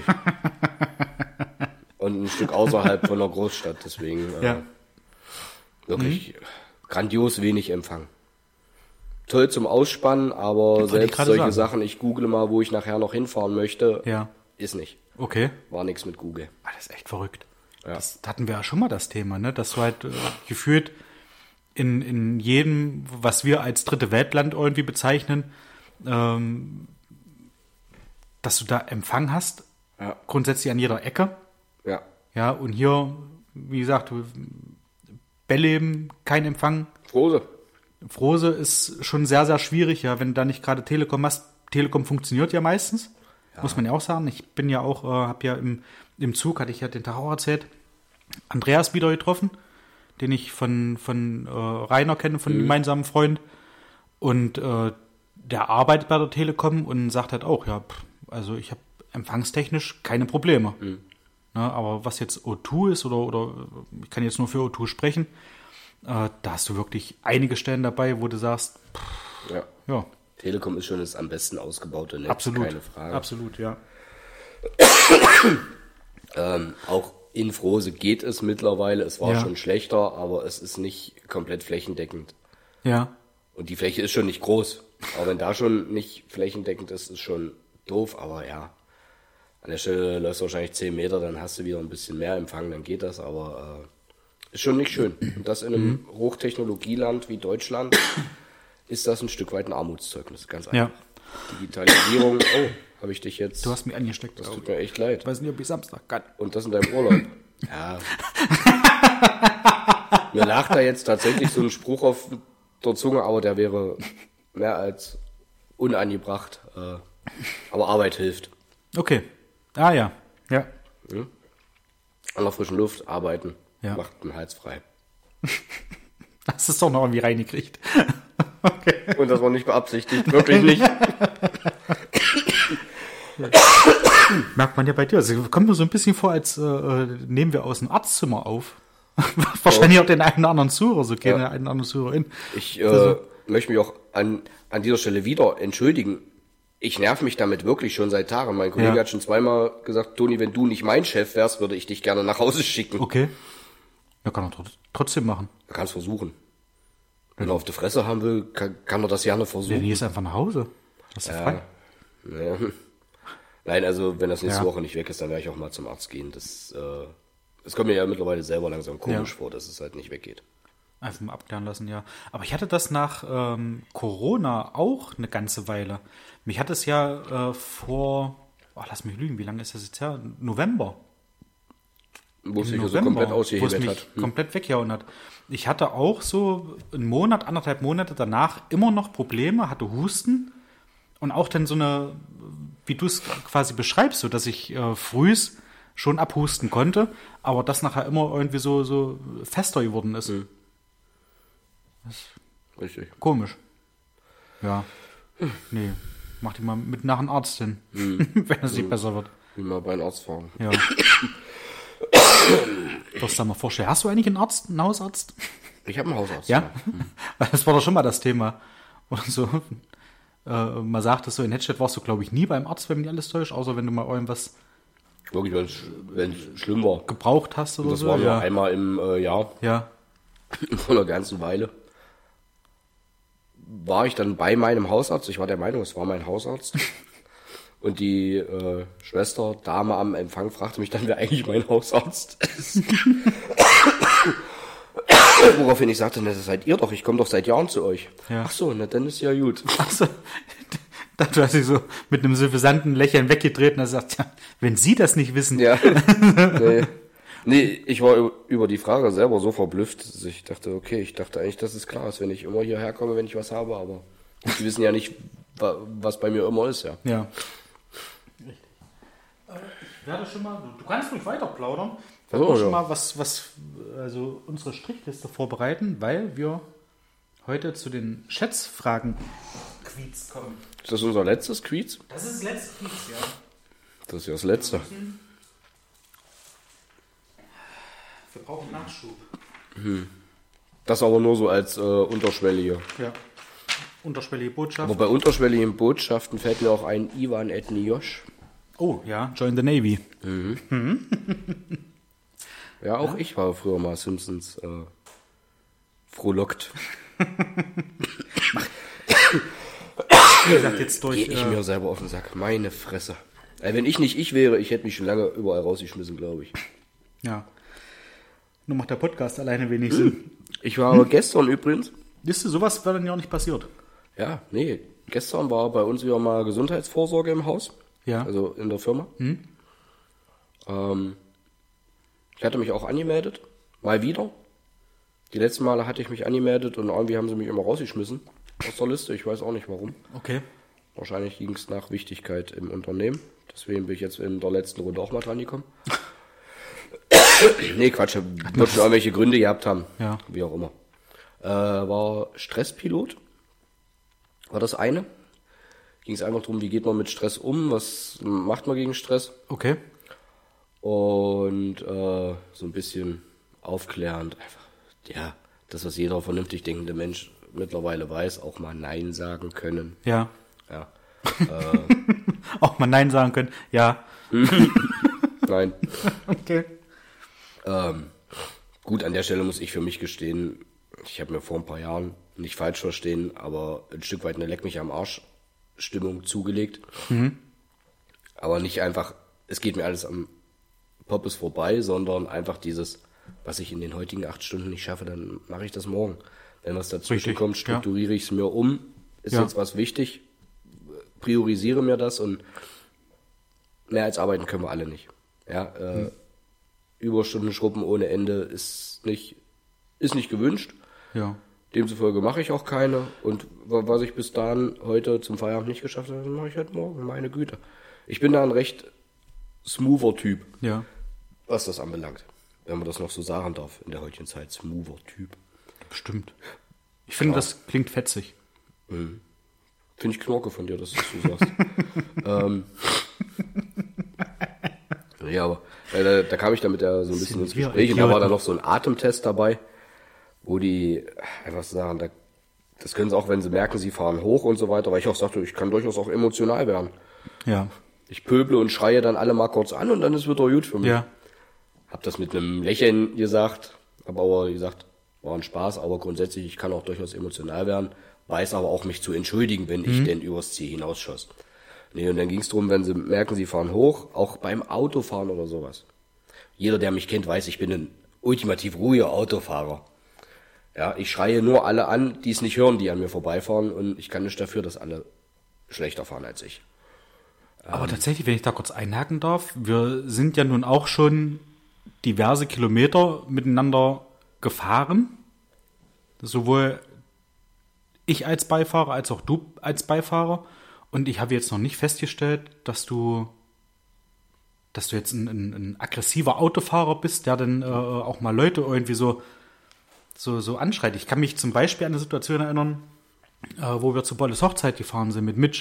Und ein Stück außerhalb von einer Großstadt, deswegen äh, Ja. wirklich grandios wenig Empfang. Toll zum Ausspannen, aber wollte ich selbst gerade solche sagen. Sachen, ich google mal, wo ich nachher noch hinfahren möchte, Ja. ist nicht. Okay. War nichts mit Google. Ah, das ist echt verrückt. Ja. Das hatten wir ja schon mal das Thema, ne? Dass du halt äh, gefühlt in, in jedem, was wir als dritte Weltland irgendwie bezeichnen, ähm, dass du da Empfang hast, Ja. grundsätzlich an jeder Ecke. Ja. Ja, und hier, wie gesagt, du Belleben kein Empfang. Frose. Frose ist schon sehr, sehr schwierig, ja, wenn du da nicht gerade Telekom hast. Telekom funktioniert ja meistens, ja. Muss man ja auch sagen. Ich bin ja auch, äh, habe ja im, im Zug, hatte ich ja den Tag auch erzählt, Andreas wieder getroffen, den ich von, von äh, Rainer kenne, von einem mhm. gemeinsamen Freund. Und äh, der arbeitet bei der Telekom und sagt halt auch, ja, pff, also ich habe empfangstechnisch keine Probleme. Mhm. Na, aber was jetzt O zwei ist, oder, oder ich kann jetzt nur für O zwei sprechen, äh, da hast du wirklich einige Stellen dabei, wo du sagst, pff, ja. ja. Telekom ist schon das am besten ausgebaute Netz, absolut, keine Frage. Absolut, ja. ähm, auch in Frose geht es mittlerweile. Es war ja. schon schlechter, aber es ist nicht komplett flächendeckend. Ja. Und die Fläche ist schon nicht groß. Aber wenn da schon nicht flächendeckend ist, ist schon doof. Aber ja, an der Stelle läufst du wahrscheinlich zehn Meter, dann hast du wieder ein bisschen mehr Empfang, dann geht das. Aber äh, ist schon nicht schön. Und das in einem mhm. Hochtechnologieland wie Deutschland ist das ein Stück weit ein Armutszeugnis, ganz einfach. Ja. Digitalisierung, oh, habe ich dich jetzt... Du hast mich angesteckt. Das tut mir echt leid. Ich weiß nicht, ob ich Samstag kann. Und das in deinem Urlaub. Ja. Mir lag da jetzt tatsächlich so ein Spruch auf der Zunge, aber der wäre mehr als unangebracht. Aber Arbeit hilft. Okay. Ah ja. Ja. Hm? An der frischen Luft arbeiten. Ja. Macht den Hals frei. Das ist doch noch irgendwie reingekriegt. Okay. Und das war nicht beabsichtigt, wirklich nicht. Merkt man ja bei dir. Also kommt mir so ein bisschen vor, als äh, nehmen wir aus dem Arztzimmer auf. Wahrscheinlich oh. auch den einen oder anderen Zuhörer, so gehen ja. den einen oder anderen Zuhörer hin. Ich äh, also, möchte mich auch an, an dieser Stelle wieder entschuldigen. Ich nerv mich damit wirklich schon seit Tagen. Mein Kollege ja. hat schon zweimal gesagt, Toni, wenn du nicht mein Chef wärst, würde ich dich gerne nach Hause schicken. Okay. Ja, kann er trotzdem machen. Er kann es versuchen. Wenn er auf die Fresse haben will, kann, kann er das gerne versuchen. Nee, nee, ist einfach nach Hause. Das ist ja frei. Ja. Nein, also wenn das nächste ja. Woche nicht weg ist, dann werde ich auch mal zum Arzt gehen. Das, äh, das kommt mir ja mittlerweile selber langsam komisch ja. vor, dass es halt nicht weggeht. Einfach mal abklären lassen, ja. Aber ich hatte das nach ähm, Corona auch eine ganze Weile. Mich hat es ja äh, vor, oh, lass mich lügen, wie lange ist das jetzt her? November. Wo es sich so komplett ausgehebelt hat. Hm. komplett weggehauen hat. Ich hatte auch so einen Monat, anderthalb Monate danach immer noch Probleme, hatte Husten und auch dann so eine, wie du es quasi beschreibst, so dass ich äh, frühs schon abhusten konnte, aber das nachher immer irgendwie so, so fester geworden ist. Hm. Das ist richtig. Komisch. Ja. Hm. Nee. Mach die mal mit nach einem Arzt hin, hm. wenn es nicht hm. besser wird. Wie mal bei einem Arzt fahren. Ja. Das da mal vorstellen. Hast du eigentlich einen Arzt, einen Hausarzt? Ich habe einen Hausarzt. Ja? Hm. Das war doch schon mal das Thema. Oder so. Äh, man sagt es so, in Hedstedt warst du, glaube ich, nie beim Arzt, wenn mich alles täuscht, außer wenn du mal irgendwas wirklich, wenn es schlimm war. Gebraucht hast oder das so. Das war ja. nur einmal im äh, Jahr. Ja. Vor einer ganzen Weile. War ich dann bei meinem Hausarzt. Ich war der Meinung, es war mein Hausarzt. Und die äh, Schwester, Dame am Empfang, fragte mich dann, wer eigentlich mein Hausarzt ist. Woraufhin ich sagte, na, das seid ihr doch, ich komme doch seit Jahren zu euch. Ja. Ach so, na dann ist ja gut. Ach so, du hast dich so mit einem suffisanten Lächeln weggetreten und gesagt, ja, wenn Sie das nicht wissen. Ja, nee. Nee, ich war über die Frage selber so verblüfft, dass ich dachte, okay, ich dachte eigentlich, dass es klar ist, wenn ich immer hierher komme, wenn ich was habe, aber die wissen ja nicht, was bei mir immer ist, ja. Ja. Richtig. Ich werde schon mal, du kannst ruhig weiter plaudern. Ich werde oh, schon ja. mal was, was, also unsere Strichliste vorbereiten, weil wir heute zu den Schätzfragen-Quiz kommen. Ist das unser letztes Quiz? Das ist das letzte Quiz, ja. Das ist ja das letzte. Wir brauchen Nachschub. Hm. Das aber nur so als äh, unterschwellige. Ja. Unterschwellige Botschaften. Aber bei unterschwelligen Botschaften fällt mir auch ein Ivan Etniosch. Oh, ja, join the Navy. Mhm. Mhm. Ja, auch ja? Ich war früher mal Simpsons äh, frohlockt. Wie gesagt, jetzt durch... Geh ich äh, mir selber auf den Sack. Meine Fresse. Ey, wenn ich nicht ich wäre, ich hätte mich schon lange überall rausgeschmissen, glaube ich. Ja. Nur macht der Podcast alleine wenig Sinn. Hm. Ich war aber gestern übrigens... Wisst du, sowas wäre dann ja auch nicht passiert. Ja, nee. Gestern war bei uns wieder mal Gesundheitsvorsorge im Haus. Ja. Also in der Firma. Hm. Ähm, ich hatte mich auch angemeldet. Mal wieder. Die letzten Male hatte ich mich angemeldet und irgendwie haben sie mich immer rausgeschmissen aus der Liste. Ich weiß auch nicht warum. Okay. Wahrscheinlich ging es nach Wichtigkeit im Unternehmen. Deswegen bin ich jetzt in der letzten Runde auch mal dran gekommen. Nee, Quatsch. Wird schon irgendwelche Gründe gehabt haben. Ja. Wie auch immer. Äh, war Stresspilot. War das eine. Ging es einfach darum, wie geht man mit Stress um? Was macht man gegen Stress? Okay. Und äh, so ein bisschen aufklärend. Einfach, ja, das, was jeder vernünftig denkende Mensch mittlerweile weiß, auch mal Nein sagen können. Ja. Ja. Auch mal Nein sagen können. Ja. Nein. Okay. Ähm, gut, an der Stelle muss ich für mich gestehen, ich habe mir vor ein paar Jahren, nicht falsch verstehen, aber ein Stück weit eine Leck mich am Arsch Stimmung zugelegt. Mhm. Aber nicht einfach, es geht mir alles am Poppes vorbei, sondern einfach dieses, was ich in den heutigen acht Stunden nicht schaffe, dann mache ich das morgen. Wenn was dazwischen Richtig, kommt, strukturiere ja. ich es mir um. Ist Ja. jetzt was wichtig, priorisiere mir das und mehr als arbeiten können wir alle nicht. Ja, äh, hm. Überstunden schrubben ohne Ende ist nicht, ist nicht gewünscht. Ja. Demzufolge mache ich auch keine. Und was ich bis dahin heute zum Feierabend nicht geschafft habe, mache ich halt morgen. Meine Güte. Ich bin da ein recht smoother Typ, Ja. was das anbelangt. Wenn man das noch so sagen darf in der heutigen Zeit. Smoother Typ. Bestimmt. Ich finde, Ja. das klingt fetzig. Mhm. Finde ich Knorke von dir, dass du das so sagst. ähm, ja, aber äh, da, da kam ich damit ja so ein bisschen ins wir Gespräch. Und da war Idioten. dann noch so ein Atemtest dabei, wo die einfach sagen, da, das können sie auch, wenn sie merken, sie fahren hoch und so weiter. Weil ich auch sagte, ich kann durchaus auch emotional werden. Ja. Ich pöble und schreie dann alle mal kurz an und dann ist wieder gut für mich. Ja. Hab das mit einem Lächeln gesagt, habe aber gesagt, war ein Spaß, aber grundsätzlich, ich kann auch durchaus emotional werden, weiß aber auch mich zu entschuldigen, wenn ich denn übers Ziel hinausschoss. Nee, und dann ging es darum, wenn sie merken, sie fahren hoch, auch beim Autofahren oder sowas. Jeder, der mich kennt, weiß, ich bin ein ultimativ ruhiger Autofahrer. Ja, ich schreie nur alle an, die es nicht hören, die an mir vorbeifahren und ich kann nicht dafür, dass alle schlechter fahren als ich. Aber tatsächlich, wenn ich da kurz einhaken darf, wir sind ja nun auch schon diverse Kilometer miteinander gefahren. Sowohl ich als Beifahrer als auch du als Beifahrer. Und ich habe jetzt noch nicht festgestellt, dass du, dass du jetzt ein, ein, ein aggressiver Autofahrer bist, der dann äh, auch mal Leute irgendwie so, so, so anschreit. Ich kann mich zum Beispiel an eine Situation erinnern, äh, wo wir zu Bolles Hochzeit gefahren sind mit Mitch.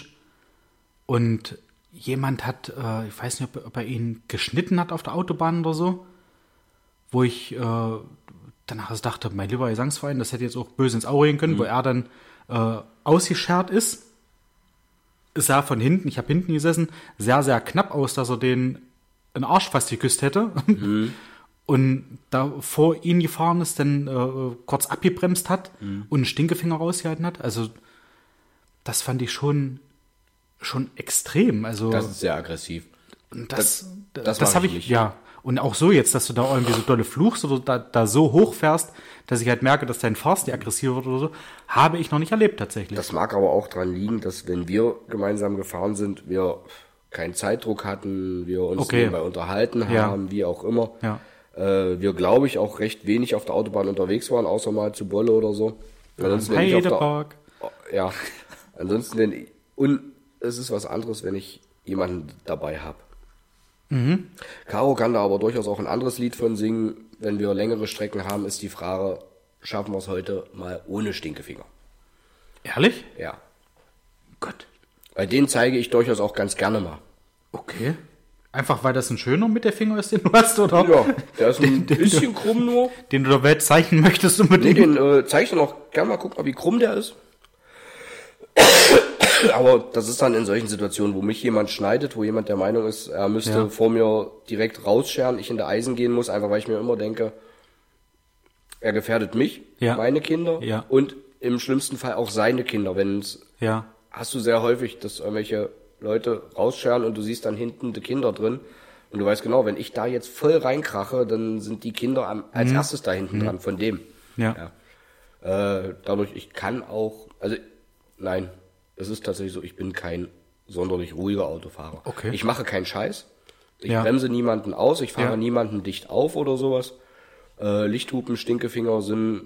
Und jemand hat, äh, ich weiß nicht, ob, ob er ihn geschnitten hat auf der Autobahn oder so, wo ich äh, danach also dachte, mein lieber Gesangsverein, das hätte jetzt auch böse ins Auge gehen können, mhm. wo er dann äh, ausgeschert ist. Es sah von hinten, ich habe hinten gesessen, sehr, sehr knapp aus, dass er den einen Arsch fast geküsst hätte. Mhm. Und da vor ihn gefahren ist, dann äh, kurz abgebremst hat mhm. und einen Stinkefinger rausgehalten hat. Also das fand ich schon, schon extrem. Also, das ist sehr aggressiv. Das, das, das, das habe ich, nicht. ja. Und auch so jetzt, dass du da irgendwie so dolle fluchst oder da, da so hoch fährst, dass ich halt merke, dass dein Fahrstil aggressiv wird oder so, habe ich noch nicht erlebt tatsächlich. Das mag aber auch dran liegen, dass wenn wir gemeinsam gefahren sind, wir keinen Zeitdruck hatten, wir uns Okay. nebenbei unterhalten haben, Ja. wie auch immer. Ja. Äh, wir, glaube ich, auch recht wenig auf der Autobahn unterwegs waren, außer mal zu Bolle oder so. Ansonsten, wenn ich auf der, Heidepark. ja, ansonsten, wenn, und es ist was anderes, wenn ich jemanden dabei habe. Mhm. Caro kann da aber durchaus auch ein anderes Lied von singen. Wenn wir längere Strecken haben, ist die Frage, schaffen wir es heute mal ohne Stinkefinger? Ehrlich? Ja. Gott. Bei denen zeige ich durchaus auch ganz gerne mal. Okay. Einfach weil das ein schöner mit der Finger ist, den du hast, oder? Ja, der ist ein Den- bisschen krumm nur. Den du der Welt zeichnen möchtest Nee, unbedingt. den äh, zeige ich dann auch gerne mal, guck mal, wie krumm der ist. Aber das ist dann in solchen Situationen, wo mich jemand schneidet, wo jemand der Meinung ist, er müsste Ja. vor mir direkt rausscheren, ich in der Eisen gehen muss, einfach weil ich mir immer denke, er gefährdet mich, Ja. meine Kinder Ja. und im schlimmsten Fall auch seine Kinder. Wenn es Ja. hast du sehr häufig, dass irgendwelche Leute rausscheren und du siehst dann hinten die Kinder drin und du weißt genau, wenn ich da jetzt voll reinkrache, dann sind die Kinder am, als erstes da hinten dran, von dem. Ja. Ja. Äh, dadurch, ich kann auch, also nein, es ist tatsächlich so, ich bin kein sonderlich ruhiger Autofahrer. Okay. Ich mache keinen Scheiß, ich Ja. bremse niemanden aus, ich fahre Ja. niemanden dicht auf oder sowas. Äh, Lichthupen, Stinkefinger sind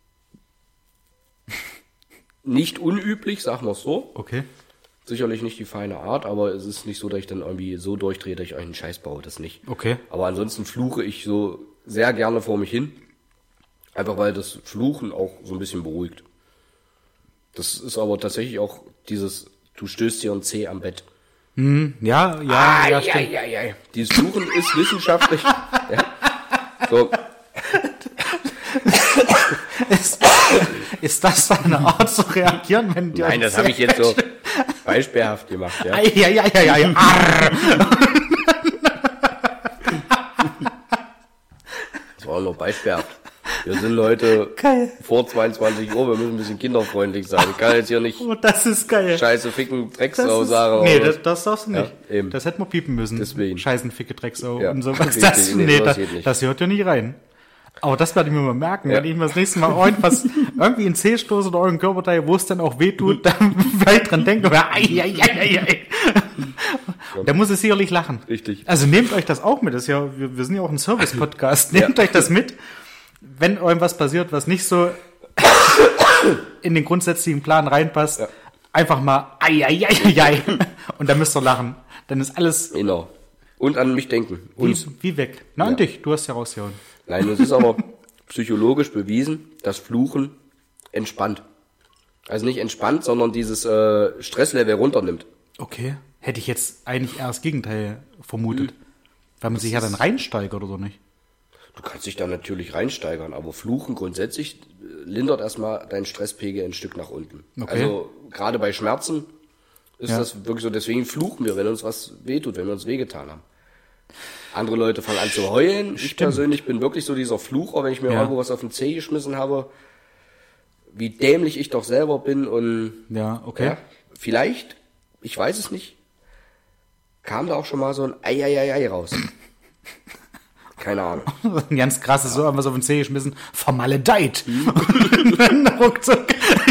nicht unüblich, sagen wir es so. Okay. Sicherlich nicht die feine Art, aber es ist nicht so, dass ich dann irgendwie so durchdrehe, dass ich euch einen Scheiß baue, das nicht. Okay. Aber ansonsten fluche ich so sehr gerne vor mich hin. Einfach weil das Fluchen auch so ein bisschen beruhigt. Das ist aber tatsächlich auch dieses, du stößt dir ein Zeh am Bett. Hm, ja, ja, Ah, ja, ja, stimmt. ja, ja, ja. Dieses Fluchen ist wissenschaftlich. Ja. So, Ist, ist das deine Art zu reagieren, wenn dir nein, ein das habe ich Zeh- jetzt so beispielhaft gemacht. Ja. Ei, ei, ei, ei, ei. Arr. Das war nur beispielhaft. Wir sind heute Geil. vor zweiundzwanzig Uhr, wir müssen ein bisschen kinderfreundlich sein. Ich kann jetzt hier nicht Oh, das ist geil. Scheiße, Ficken, Das Drecksau ist, sagen. nee, aber- das, das darfst du nicht. Ja, eben. Das hätten wir piepen müssen. Deswegen. Scheißen, Ficke, Drecksau Ja, und sowas. richtig, Das, nee, nee, sowas das, geht nicht. das hört ja nicht rein. Aber das werde ich mir mal merken, Ja. wenn ich mir das nächste Mal irgendwas, irgendwie in C stoße oder irgendein Körperteil, wo es dann auch weh tut, dann vielleicht dran denke, oder ei, ei, ei, ei, ei. Da muss es sicherlich lachen. Richtig. Also nehmt euch das auch mit. Das ist ja, wir, wir sind ja auch ein Service-Podcast. Nehmt euch das mit, wenn irgendwas passiert, was nicht so in den grundsätzlichen Plan reinpasst. Ja. Einfach mal ei, ei, ei, ei, ei. Und dann müsst ihr lachen. Dann ist alles Genau. Und an mich denken. wie, Uns. wie weg. Na, und dich, du hast ja rausgehauen. Nein, es ist aber psychologisch bewiesen, dass Fluchen entspannt. Also nicht entspannt, sondern dieses äh, Stresslevel runternimmt. Okay. Hätte ich jetzt eigentlich eher das Gegenteil vermutet. Hm. Weil man sich ja dann reinsteigert oder so nicht. Du kannst dich da natürlich reinsteigern, aber Fluchen grundsätzlich äh, lindert erstmal deinen Stresspegel ein Stück nach unten. Okay. Also gerade bei Schmerzen ist Ja. das wirklich so, deswegen fluchen wir, wenn uns was wehtut, wenn wir uns wehgetan haben. Andere Leute fangen an zu heulen. Ich persönlich bin wirklich so dieser Flucher, wenn ich mir Ja. irgendwo was auf den Zeh geschmissen habe, wie dämlich ich doch selber bin und Ja, okay. ja, vielleicht, ich weiß es nicht, kam da auch schon mal so ein Ei, Ei, Ei, Ei raus. Keine Ahnung. Ein ganz krasses, so haben wir es auf den Zeh geschmissen, vermaledeit. Hm. Und dann ruckzuck.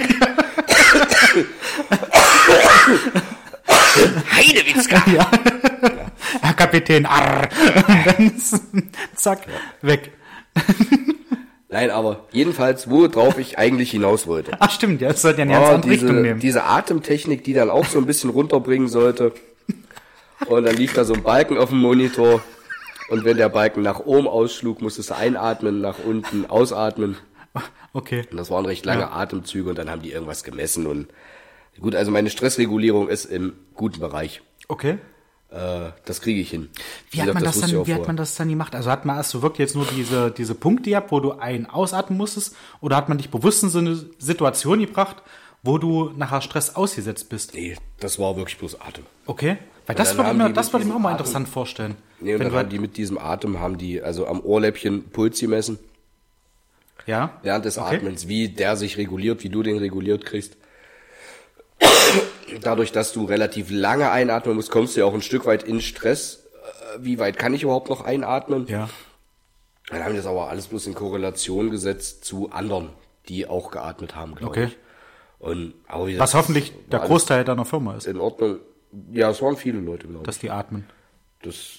Heidewitzka! Ja. Herr Kapitän, arr. Und dann ist, zack, weg. Nein, aber jedenfalls, worauf ich eigentlich hinaus wollte. Ach stimmt, ja, das sollte ja eine ganz Oh, andere Richtung diese, nehmen. diese Atemtechnik, die dann auch so ein bisschen runterbringen sollte. Und dann lief da so ein Balken auf dem Monitor. Und wenn der Balken nach oben ausschlug, musstest du einatmen, nach unten ausatmen. Okay. Und das waren recht lange Atemzüge und dann haben die irgendwas gemessen. Und gut, also meine Stressregulierung ist im guten Bereich. Okay. Äh, das kriege ich hin. Wie hat, man das wusste ich dann, auch wie hat vorher. man das dann gemacht? Also hat man erst so wirklich jetzt nur diese, diese Punkte gehabt, wo du ein- ausatmen musstest? Oder hat man dich bewusst in so eine Situation gebracht, wo du nachher Stress ausgesetzt bist? Nee, das war wirklich bloß Atem. Okay. Weil Und das dann würde ich haben mir, die das mit würde ich mir auch diesem mal Atem- interessant vorstellen. Nee, und Wenn dann du haben die mit diesem Atem, haben die also am Ohrläppchen Puls gemessen. ja? Während des Okay. Atmens, wie der sich reguliert, wie du den reguliert kriegst. Dadurch, dass du relativ lange einatmen musst, kommst du ja auch ein Stück weit in Stress. Äh, Wie weit kann ich überhaupt noch einatmen? Ja. Dann haben wir das aber alles bloß in Korrelation gesetzt zu anderen, die auch geatmet haben, glaube Okay. ich. Und, aber wie Was gesagt, hoffentlich der alles Großteil deiner Firma ist, in Ordnung. Ja, es waren viele Leute, glaube ich. dass die atmen. Das.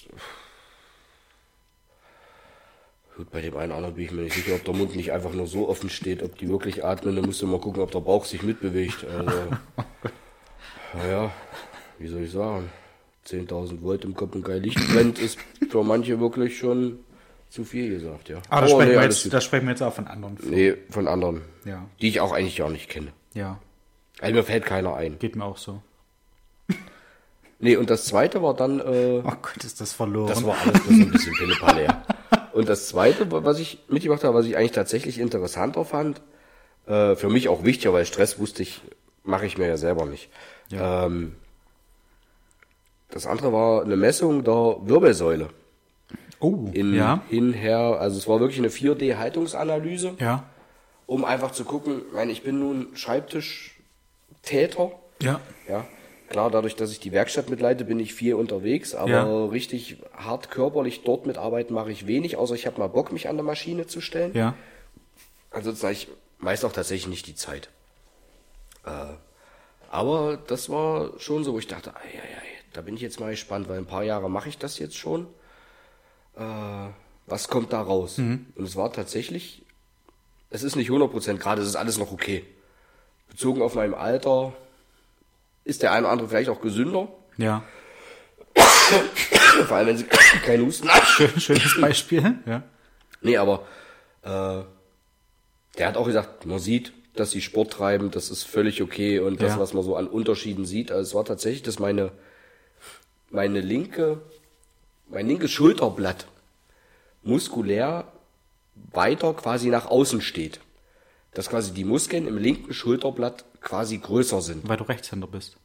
Gut, bei dem einen oder anderen bin ich mir nicht sicher, ob der Mund nicht einfach nur so offen steht, ob die wirklich atmen. Dann musst du mal gucken, ob der Bauch sich mitbewegt. Also, naja, wie soll ich sagen? zehntausend Volt im Kopf und kein Licht brennt, ist für manche wirklich schon zu viel gesagt, ja. Ah, das, Aber sprechen nee, wir alles jetzt, gut. das sprechen wir jetzt auch von anderen. Nee, von anderen, Ja. die ich auch eigentlich gar nicht kenne. Ja. Also mir fällt keiner ein. Geht mir auch so. Nee, und das zweite war dann, äh, Oh Gott, ist das verloren. das war alles bloß ein bisschen Pillepalle, ja. Und das zweite, was ich mitgebracht habe, was ich eigentlich tatsächlich interessanter fand, äh, für mich auch wichtiger, weil Stress wusste ich, mache ich mir ja selber nicht. Ja. Ähm, das andere war eine Messung der Wirbelsäule. Oh, In, ja. Hinher, also es war wirklich eine vier D-Haltungsanalyse, Ja. um einfach zu gucken, ich meine, ich bin nun Schreibtischtäter, Ja. ja. Klar, dadurch, dass ich die Werkstatt mitleite, bin ich viel unterwegs, aber Ja. richtig hart körperlich dort mitarbeiten mache ich wenig, außer ich habe mal Bock, mich an der Maschine zu stellen. Ja. Ansonsten habe ich meist auch tatsächlich nicht die Zeit. Äh, aber das war schon so, wo ich dachte, ei, ei, ei, da bin ich jetzt mal gespannt, weil ein paar Jahre mache ich das jetzt schon. Äh, was kommt da raus? Mhm. Und es war tatsächlich, es ist nicht hundert Prozent gerade, es ist alles noch okay. Bezogen auf mein Alter ist der eine oder andere vielleicht auch gesünder. Ja. Vor allem, wenn sie keinen Husten hat. Schön, schönes Beispiel, ja. Nee, aber äh, der hat auch gesagt, man sieht, dass sie Sport treiben, das ist völlig okay und das, ja. was man so an Unterschieden sieht. Also es war tatsächlich, dass meine, meine linke, mein linkes Schulterblatt muskulär weiter quasi nach außen steht. Dass quasi die Muskeln im linken Schulterblatt quasi größer sind. Weil du Rechtshänder bist.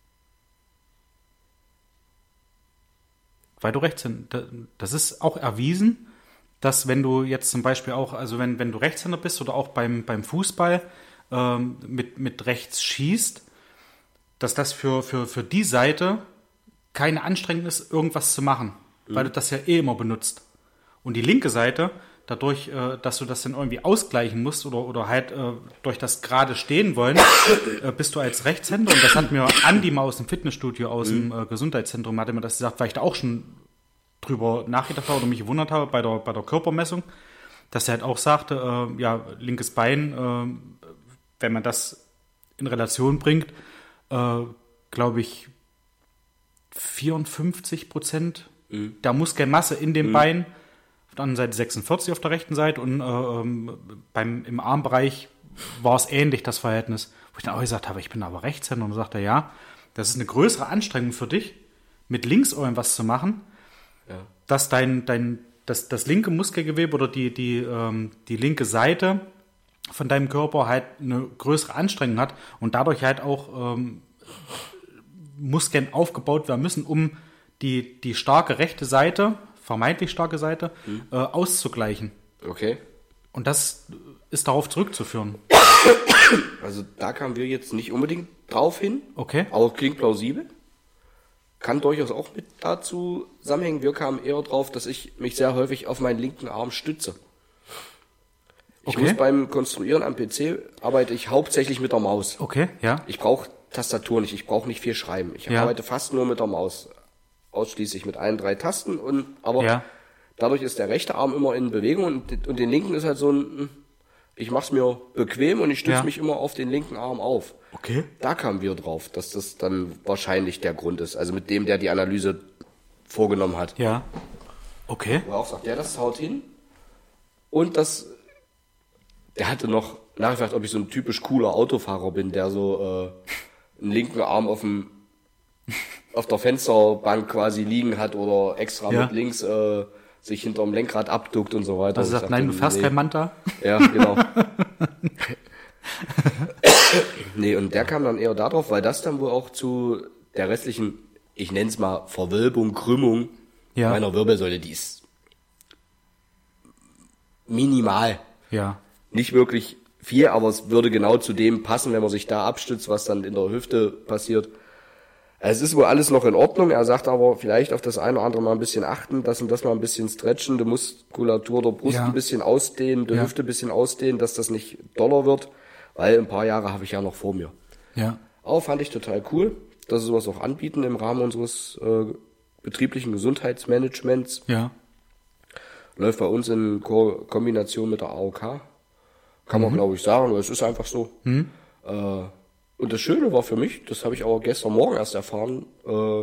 Weil du Rechtshänder, das ist auch erwiesen, dass wenn du jetzt zum Beispiel auch, also wenn, wenn du Rechtshänder bist oder auch beim, beim Fußball ähm, mit, mit rechts schießt, dass das für, für, für die Seite keine Anstrengung ist, irgendwas zu machen, mhm. weil du das ja eh immer benutzt. Und die linke Seite, dadurch, äh, dass du das dann irgendwie ausgleichen musst oder, oder halt äh, durch das gerade stehen wollen, äh, bist du als Rechtshänder, und das hat mir Andi mal aus dem Fitnessstudio, aus mhm. dem äh, Gesundheitszentrum, hat mir das gesagt, weil ich da auch schon drüber nachgedacht habe oder mich gewundert habe bei der, bei der Körpermessung, dass er halt auch sagte, äh, ja, linkes Bein, äh, wenn man das in Relation bringt, äh, glaube ich, vierundfünfzig Prozent mhm. der Muskelmasse in dem mhm. Bein, auf der anderen Seite sechsundvierzig auf der rechten Seite, und äh, beim, im Armbereich war es ähnlich, das Verhältnis. Wo ich dann auch gesagt habe, ich bin aber Rechtshänder, und dann sagt er, ja, das ist eine größere Anstrengung für dich, mit links irgendwas zu machen, ja. dass dein, dein, das, das linke Muskelgewebe oder die, die, ähm, die linke Seite von deinem Körper halt eine größere Anstrengung hat und dadurch halt auch ähm, Muskeln aufgebaut werden müssen, um die, die starke rechte Seite, vermeintlich starke Seite, mhm. äh, auszugleichen. Okay. Und das ist darauf zurückzuführen. Also da kamen wir jetzt nicht unbedingt drauf hin. Okay. Aber klingt plausibel. Kann durchaus auch mit dazu zusammenhängen. Wir kamen eher drauf, dass ich mich sehr häufig auf meinen linken Arm stütze. Ich okay. muss beim Konstruieren am P C arbeite ich hauptsächlich mit der Maus. Okay, ja. Ich brauche Tastatur nicht, ich brauche nicht viel schreiben. Ich ja. arbeite fast nur mit der Maus. Ausschließlich mit allen drei Tasten, und aber ja. dadurch ist der rechte Arm immer in Bewegung, und, und den linken ist halt so ein, ich mach's mir bequem und ich stütze ja. mich immer auf den linken Arm auf. Okay. Da kamen wir drauf, dass das dann wahrscheinlich der Grund ist. Also mit dem, der die Analyse vorgenommen hat. Ja. Okay. Wo er auch sagt, ja, das haut hin. Und das, der hatte noch nachgefragt, ob ich so ein typisch cooler Autofahrer bin, der so äh, einen linken Arm auf dem auf der Fensterbank quasi liegen hat oder extra ja. mit links äh, sich hinterm Lenkrad abduckt und so weiter. Also sagt, nein, du fährst nee. kein Manta? Ja, genau. Nee, und der kam dann eher darauf, weil das dann wohl auch zu der restlichen, ich nenne es mal Verwölbung, Krümmung ja. meiner Wirbelsäule, die ist minimal. Ja. Nicht wirklich viel, aber es würde genau zu dem passen, wenn man sich da abstützt, was dann in der Hüfte passiert. Es ist wohl alles noch in Ordnung, er sagt aber, vielleicht auf das eine oder andere mal ein bisschen achten, das und das mal ein bisschen stretchen, die Muskulatur der Brust ja. ein bisschen ausdehnen, die ja. Hüfte ein bisschen ausdehnen, dass das nicht doller wird, weil ein paar Jahre habe ich ja noch vor mir. Ja. Aber fand ich total cool, dass sie sowas auch anbieten im Rahmen unseres äh, betrieblichen Gesundheitsmanagements. Ja. Läuft bei uns in Ko- Kombination mit der A O K. Kann man, mhm. glaube ich, sagen, es ist einfach so. Mhm. Äh, Und das Schöne war für mich, das habe ich auch gestern Morgen erst erfahren, äh,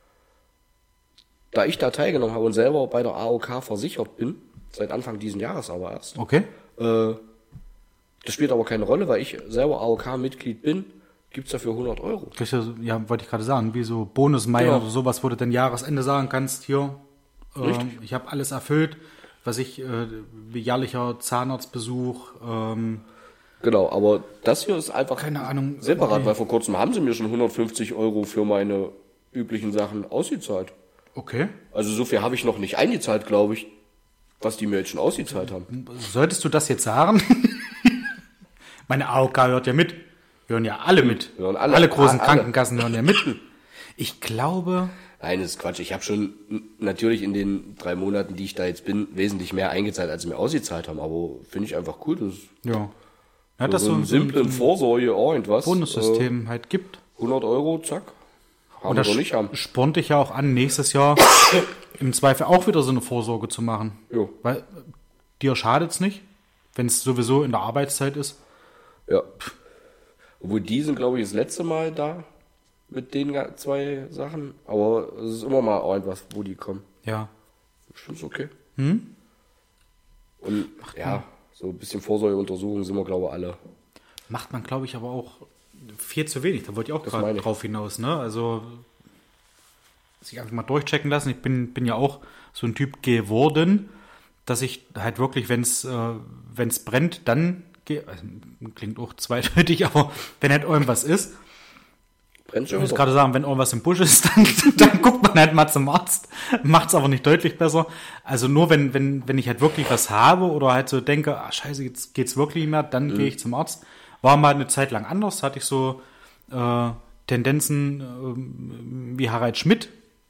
da ich da teilgenommen habe und selber bei der A O K versichert bin, seit Anfang diesen Jahres aber erst. Okay. Äh, das spielt aber keine Rolle, weil ich selber A O K-Mitglied bin, gibt's dafür hundert Euro. Ja, wollte ich gerade sagen, wie so Bonusmeilen ja. oder sowas, wo du dann Jahresende sagen kannst, hier, äh, ich habe alles erfüllt, was ich, äh, wie jährlicher Zahnarztbesuch, ähm, Genau, aber das hier ist einfach keine Ahnung, separat, okay. weil vor kurzem haben sie mir schon hundertfünfzig Euro für meine üblichen Sachen ausgezahlt. Okay. Also so viel habe ich noch nicht eingezahlt, glaube ich, was die mir jetzt schon ausgezahlt haben. Solltest du das jetzt sagen? Meine A O K hört ja mit. Hören ja alle mit. Hören alle, alle großen alle. Krankenkassen hören ja mit. Ich glaube... Nein, das ist Quatsch. Ich habe schon natürlich in den drei Monaten, die ich da jetzt bin, wesentlich mehr eingezahlt, als sie mir ausgezahlt haben. Aber finde ich einfach cool, dass ja. Ja, so, das so einen simplen so ein Vorsorge, irgendwas. Bonussystem äh, halt gibt. hundert Euro, zack. Haben und wir das doch nicht haben. spornt dich ja auch an, nächstes Jahr im Zweifel auch wieder so eine Vorsorge zu machen. Jo. Weil dir schadet es nicht, wenn es sowieso in der Arbeitszeit ist. Ja. Obwohl die sind, glaube ich, das letzte Mal da mit den ga- zwei Sachen. Aber es ist immer mal irgendwas, wo die kommen. Ja. Ich finde es okay. Hm? Und ja, so ein bisschen Vorsorgeuntersuchungen sind wir, glaube ich, alle. Macht man, glaube ich, aber auch viel zu wenig. Da wollte ich auch gerade meine ich. drauf hinaus. Ne? Also sich einfach mal durchchecken lassen. Ich bin, bin ja auch so ein Typ geworden, dass ich halt wirklich, wenn es äh, wenn's brennt, dann gehe. Also, klingt auch zweideutig, aber wenn halt irgendwas ist, Brennt ich schon muss wieder. gerade sagen, wenn irgendwas im Busch ist, dann, dann guckt man halt mal zum Arzt. Macht es aber nicht deutlich besser. Also nur wenn, wenn, wenn ich halt wirklich was habe oder halt so denke, ah scheiße, jetzt geht's wirklich nicht mehr, dann Mhm. gehe ich zum Arzt. War mal eine Zeit lang anders, hatte ich so äh, Tendenzen äh, wie Harald Schmidt,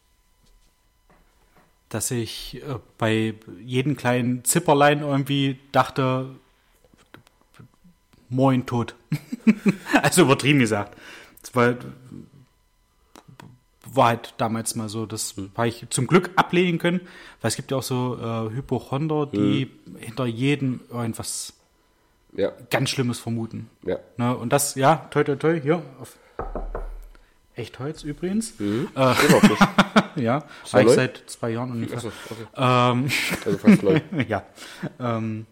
dass ich äh, bei jedem kleinen Zipperlein irgendwie dachte, moin, tot. Also übertrieben gesagt. Das war, war halt damals mal so, das habe ich zum Glück ablehnen können, weil es gibt ja auch so äh, Hypochonder, die hinter jedem irgendwas Ja, ganz Schlimmes vermuten. ja. Ne? Und das, ja, toi, toi, toi, hier, auf Echtholz übrigens. Mhm. Äh, Steht auf dich. ja, Ist habe er ich neu? seit zwei Jahren ungefähr. Achso, okay. Ähm, Also fast neu. ja. Ähm,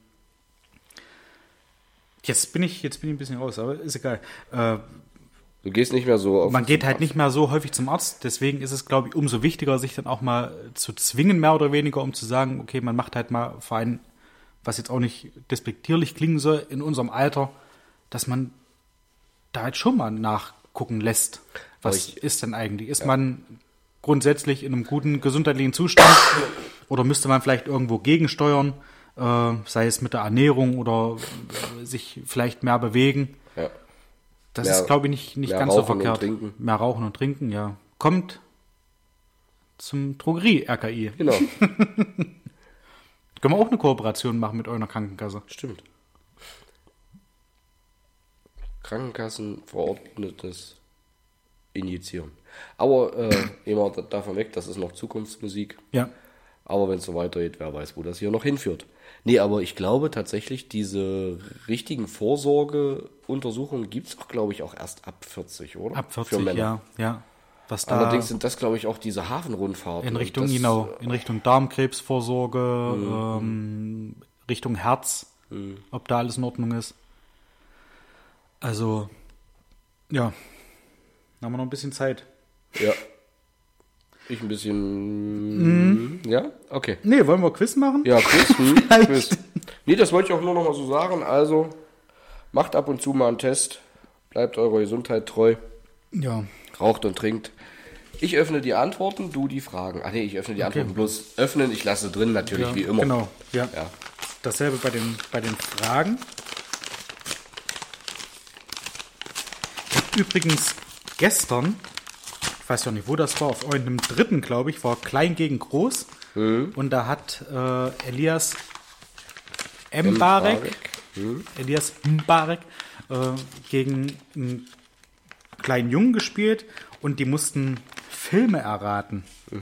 jetzt bin ich, jetzt bin ich ein bisschen raus, aber ist egal. Äh, Du gehst nicht mehr so auf. man geht halt nicht mehr so häufig zum Arzt, deswegen ist es, glaube ich, umso wichtiger, sich dann auch mal zu zwingen, mehr oder weniger, um zu sagen, okay, man macht halt mal vor allem, was jetzt auch nicht despektierlich klingen soll, in unserem Alter, dass man da halt schon mal nachgucken lässt. Was Aber ich- ist denn eigentlich? Ist man grundsätzlich in einem guten gesundheitlichen Zustand oder müsste man vielleicht irgendwo gegensteuern, äh, sei es mit der Ernährung oder äh, sich vielleicht mehr bewegen? Ja. Das Mehr- ist, glaube ich, nicht, nicht mehr ganz so rauchen und verkehrt. trinken. Mehr rauchen und trinken, ja. Kommt zum Drogerie-R K I. Genau. Können wir auch eine Kooperation machen mit eurer Krankenkasse? Stimmt. Krankenkassen verordnetes Injizieren. Aber äh, immer da- davon weg, das ist noch Zukunftsmusik. Ja. Aber wenn es so weitergeht, wer weiß, wo das hier noch hinführt. Nee, aber ich glaube tatsächlich, diese richtigen Vorsorgeuntersuchungen gibt es auch, glaube ich, auch erst ab vierzig, oder? Ab Für vierzig, Männer. ja. ja. Was da Allerdings sind das, glaube ich, auch diese Hafenrundfahrten. in Richtung, Und das, genau, in Richtung Darmkrebsvorsorge, ähm, Richtung Herz, ob da alles in Ordnung ist. Also, ja, haben wir noch ein bisschen Zeit. Ja. Ich ein bisschen. Ja, okay. Nee, wollen wir Quiz machen? Ja, Quiz. Hm, Vielleicht. Quiz. Nee, das wollte ich auch nur noch mal so sagen. Also, macht ab und zu mal einen Test. Bleibt eurer Gesundheit treu. Ja. Raucht und trinkt. Ich öffne die Antworten, du die Fragen. Ach nee, ich öffne die Antworten bloß. Öffnen, ich lasse drin natürlich, ja wie immer. Genau, ja. Ja. Dasselbe bei den, bei den Fragen. Ich hab übrigens gestern, ich weiß ja nicht, wo das war, auf irgendeinem dritten, glaube ich, war Klein gegen Groß. Und da hat äh, Elias Mbarek, Mbarek. Elias Mbarek äh, gegen einen kleinen Jungen gespielt und die mussten Filme erraten.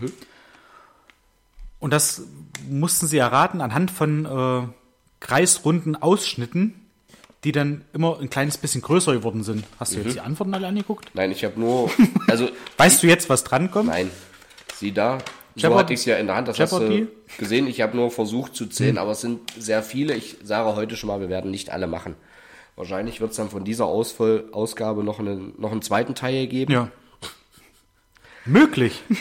Und das mussten sie erraten anhand von äh, kreisrunden Ausschnitten, die dann immer ein kleines bisschen größer geworden sind. Hast du jetzt die Antworten alle angeguckt? Nein, ich habe nur. Also, Weißt du jetzt, was drankommt? nein. Sieh da. So Jeopardy- hatte ich es ja in der Hand. Das Jeopardy? hast du gesehen. Ich habe nur versucht zu zählen, aber es sind sehr viele. Ich sage heute schon mal, wir werden nicht alle machen. Wahrscheinlich wird es dann von dieser Ausvoll Ausgabe noch einen, noch einen zweiten Teil geben. Ja. Möglich.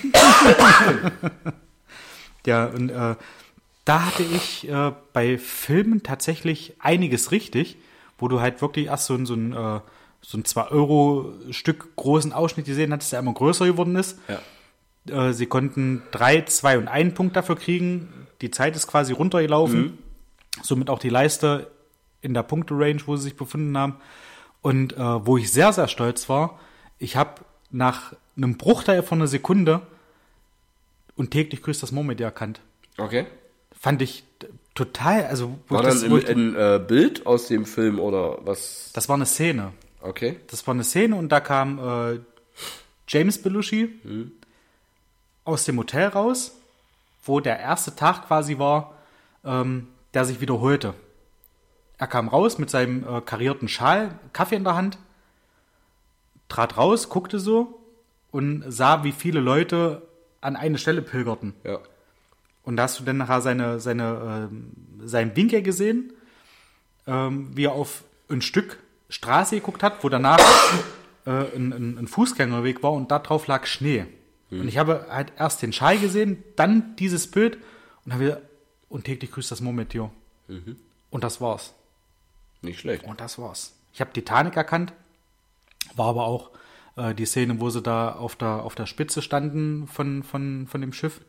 Ja, und äh, da hatte ich äh, bei Filmen tatsächlich einiges richtig, wo du halt wirklich erst so, ein- so ein äh, so ein zwei Euro Stück großen Ausschnitt gesehen hattest, der immer größer geworden ist. Ja. Äh, sie konnten drei, zwei und einen Punkt dafür kriegen. Die Zeit ist quasi runtergelaufen. Somit auch die Leiste in der Punkte-Range, wo sie sich befunden haben. Und äh, wo ich sehr, sehr stolz war, ich habe nach einem Bruchteil von einer Sekunde und täglich grüßt das Murmeltier erkannt. Okay. Fand ich t- total, also wo War ich dann das, wo ein, ich, ein äh, Bild aus dem Film oder was? das war eine Szene. Okay. Das war eine Szene und da kam äh, James Belushi aus dem Hotel raus wo der erste Tag quasi war, ähm, der sich wiederholte. Er kam raus mit seinem äh, karierten Schal, Kaffee in der Hand, trat raus, guckte so und sah, wie viele Leute an eine Stelle pilgerten. Ja. Und da hast du dann nachher seine, seine, ähm, seinen Winkel gesehen, ähm, wie er auf ein Stück Straße geguckt hat, wo danach äh, ein, ein, ein Fußgängerweg war und da drauf lag Schnee. Hm. Und ich habe halt erst den Schal gesehen, dann dieses Bild und habe wieder, und täglich grüßt das Murmeltier. Mhm. Und das war's. Nicht schlecht. Und das war's. Ich habe Titanic erkannt, war aber auch äh, die Szene, wo sie da auf der, auf der Spitze standen von, von, von dem Schiff.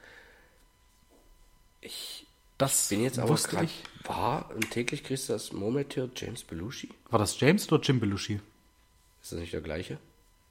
Ich das bin jetzt aber wusste grad, ich. War und täglich grüßt das Murmeltier James Belushi? War das James oder Jim Belushi? Ist das nicht der gleiche?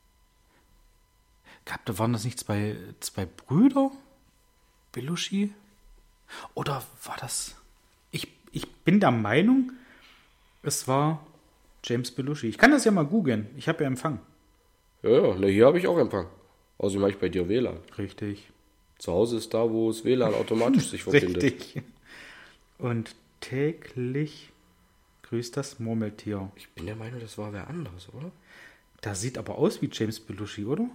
Gab, da waren das nicht zwei, zwei Brüder? Belushi? Oder war das... Ich, ich bin der Meinung, es war James Belushi. Ich kann das ja mal googeln. Ich habe ja Empfang. Ja, ja, ne, hier habe ich auch Empfang. Außerdem habe ich bei dir W L A N. Richtig. Zu Hause ist da, wo das W L A N automatisch sich verbindet. Richtig. Und täglich grüßt das Murmeltier. Ich bin der Meinung, das war wer anderes, oder? Das sieht aber aus wie James Belushi, oder?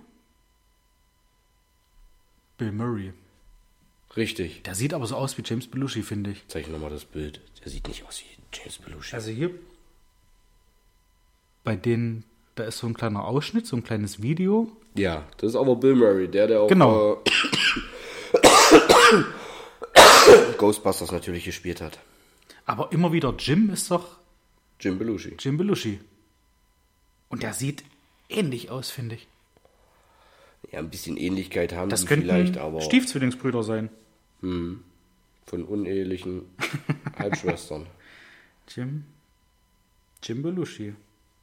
Bill Murray. Richtig. Der sieht aber so aus wie James Belushi, finde ich. Zeig nochmal das Bild. Der sieht nicht aus wie James Belushi. Also hier bei denen, da ist so ein kleiner Ausschnitt, so ein kleines Video. Ja, das ist aber Bill Murray, der, der auch Genau. äh, Ghostbusters natürlich gespielt hat. Aber immer wieder Jim ist doch Jim Belushi. Jim Belushi. Und der sieht ähnlich aus, finde ich. Ja, ein bisschen Ähnlichkeit haben Das die könnten vielleicht, aber Stiefzwillingsbrüder sein. hm, von unehelichen Halbschwestern. Jim, Jim Belushi.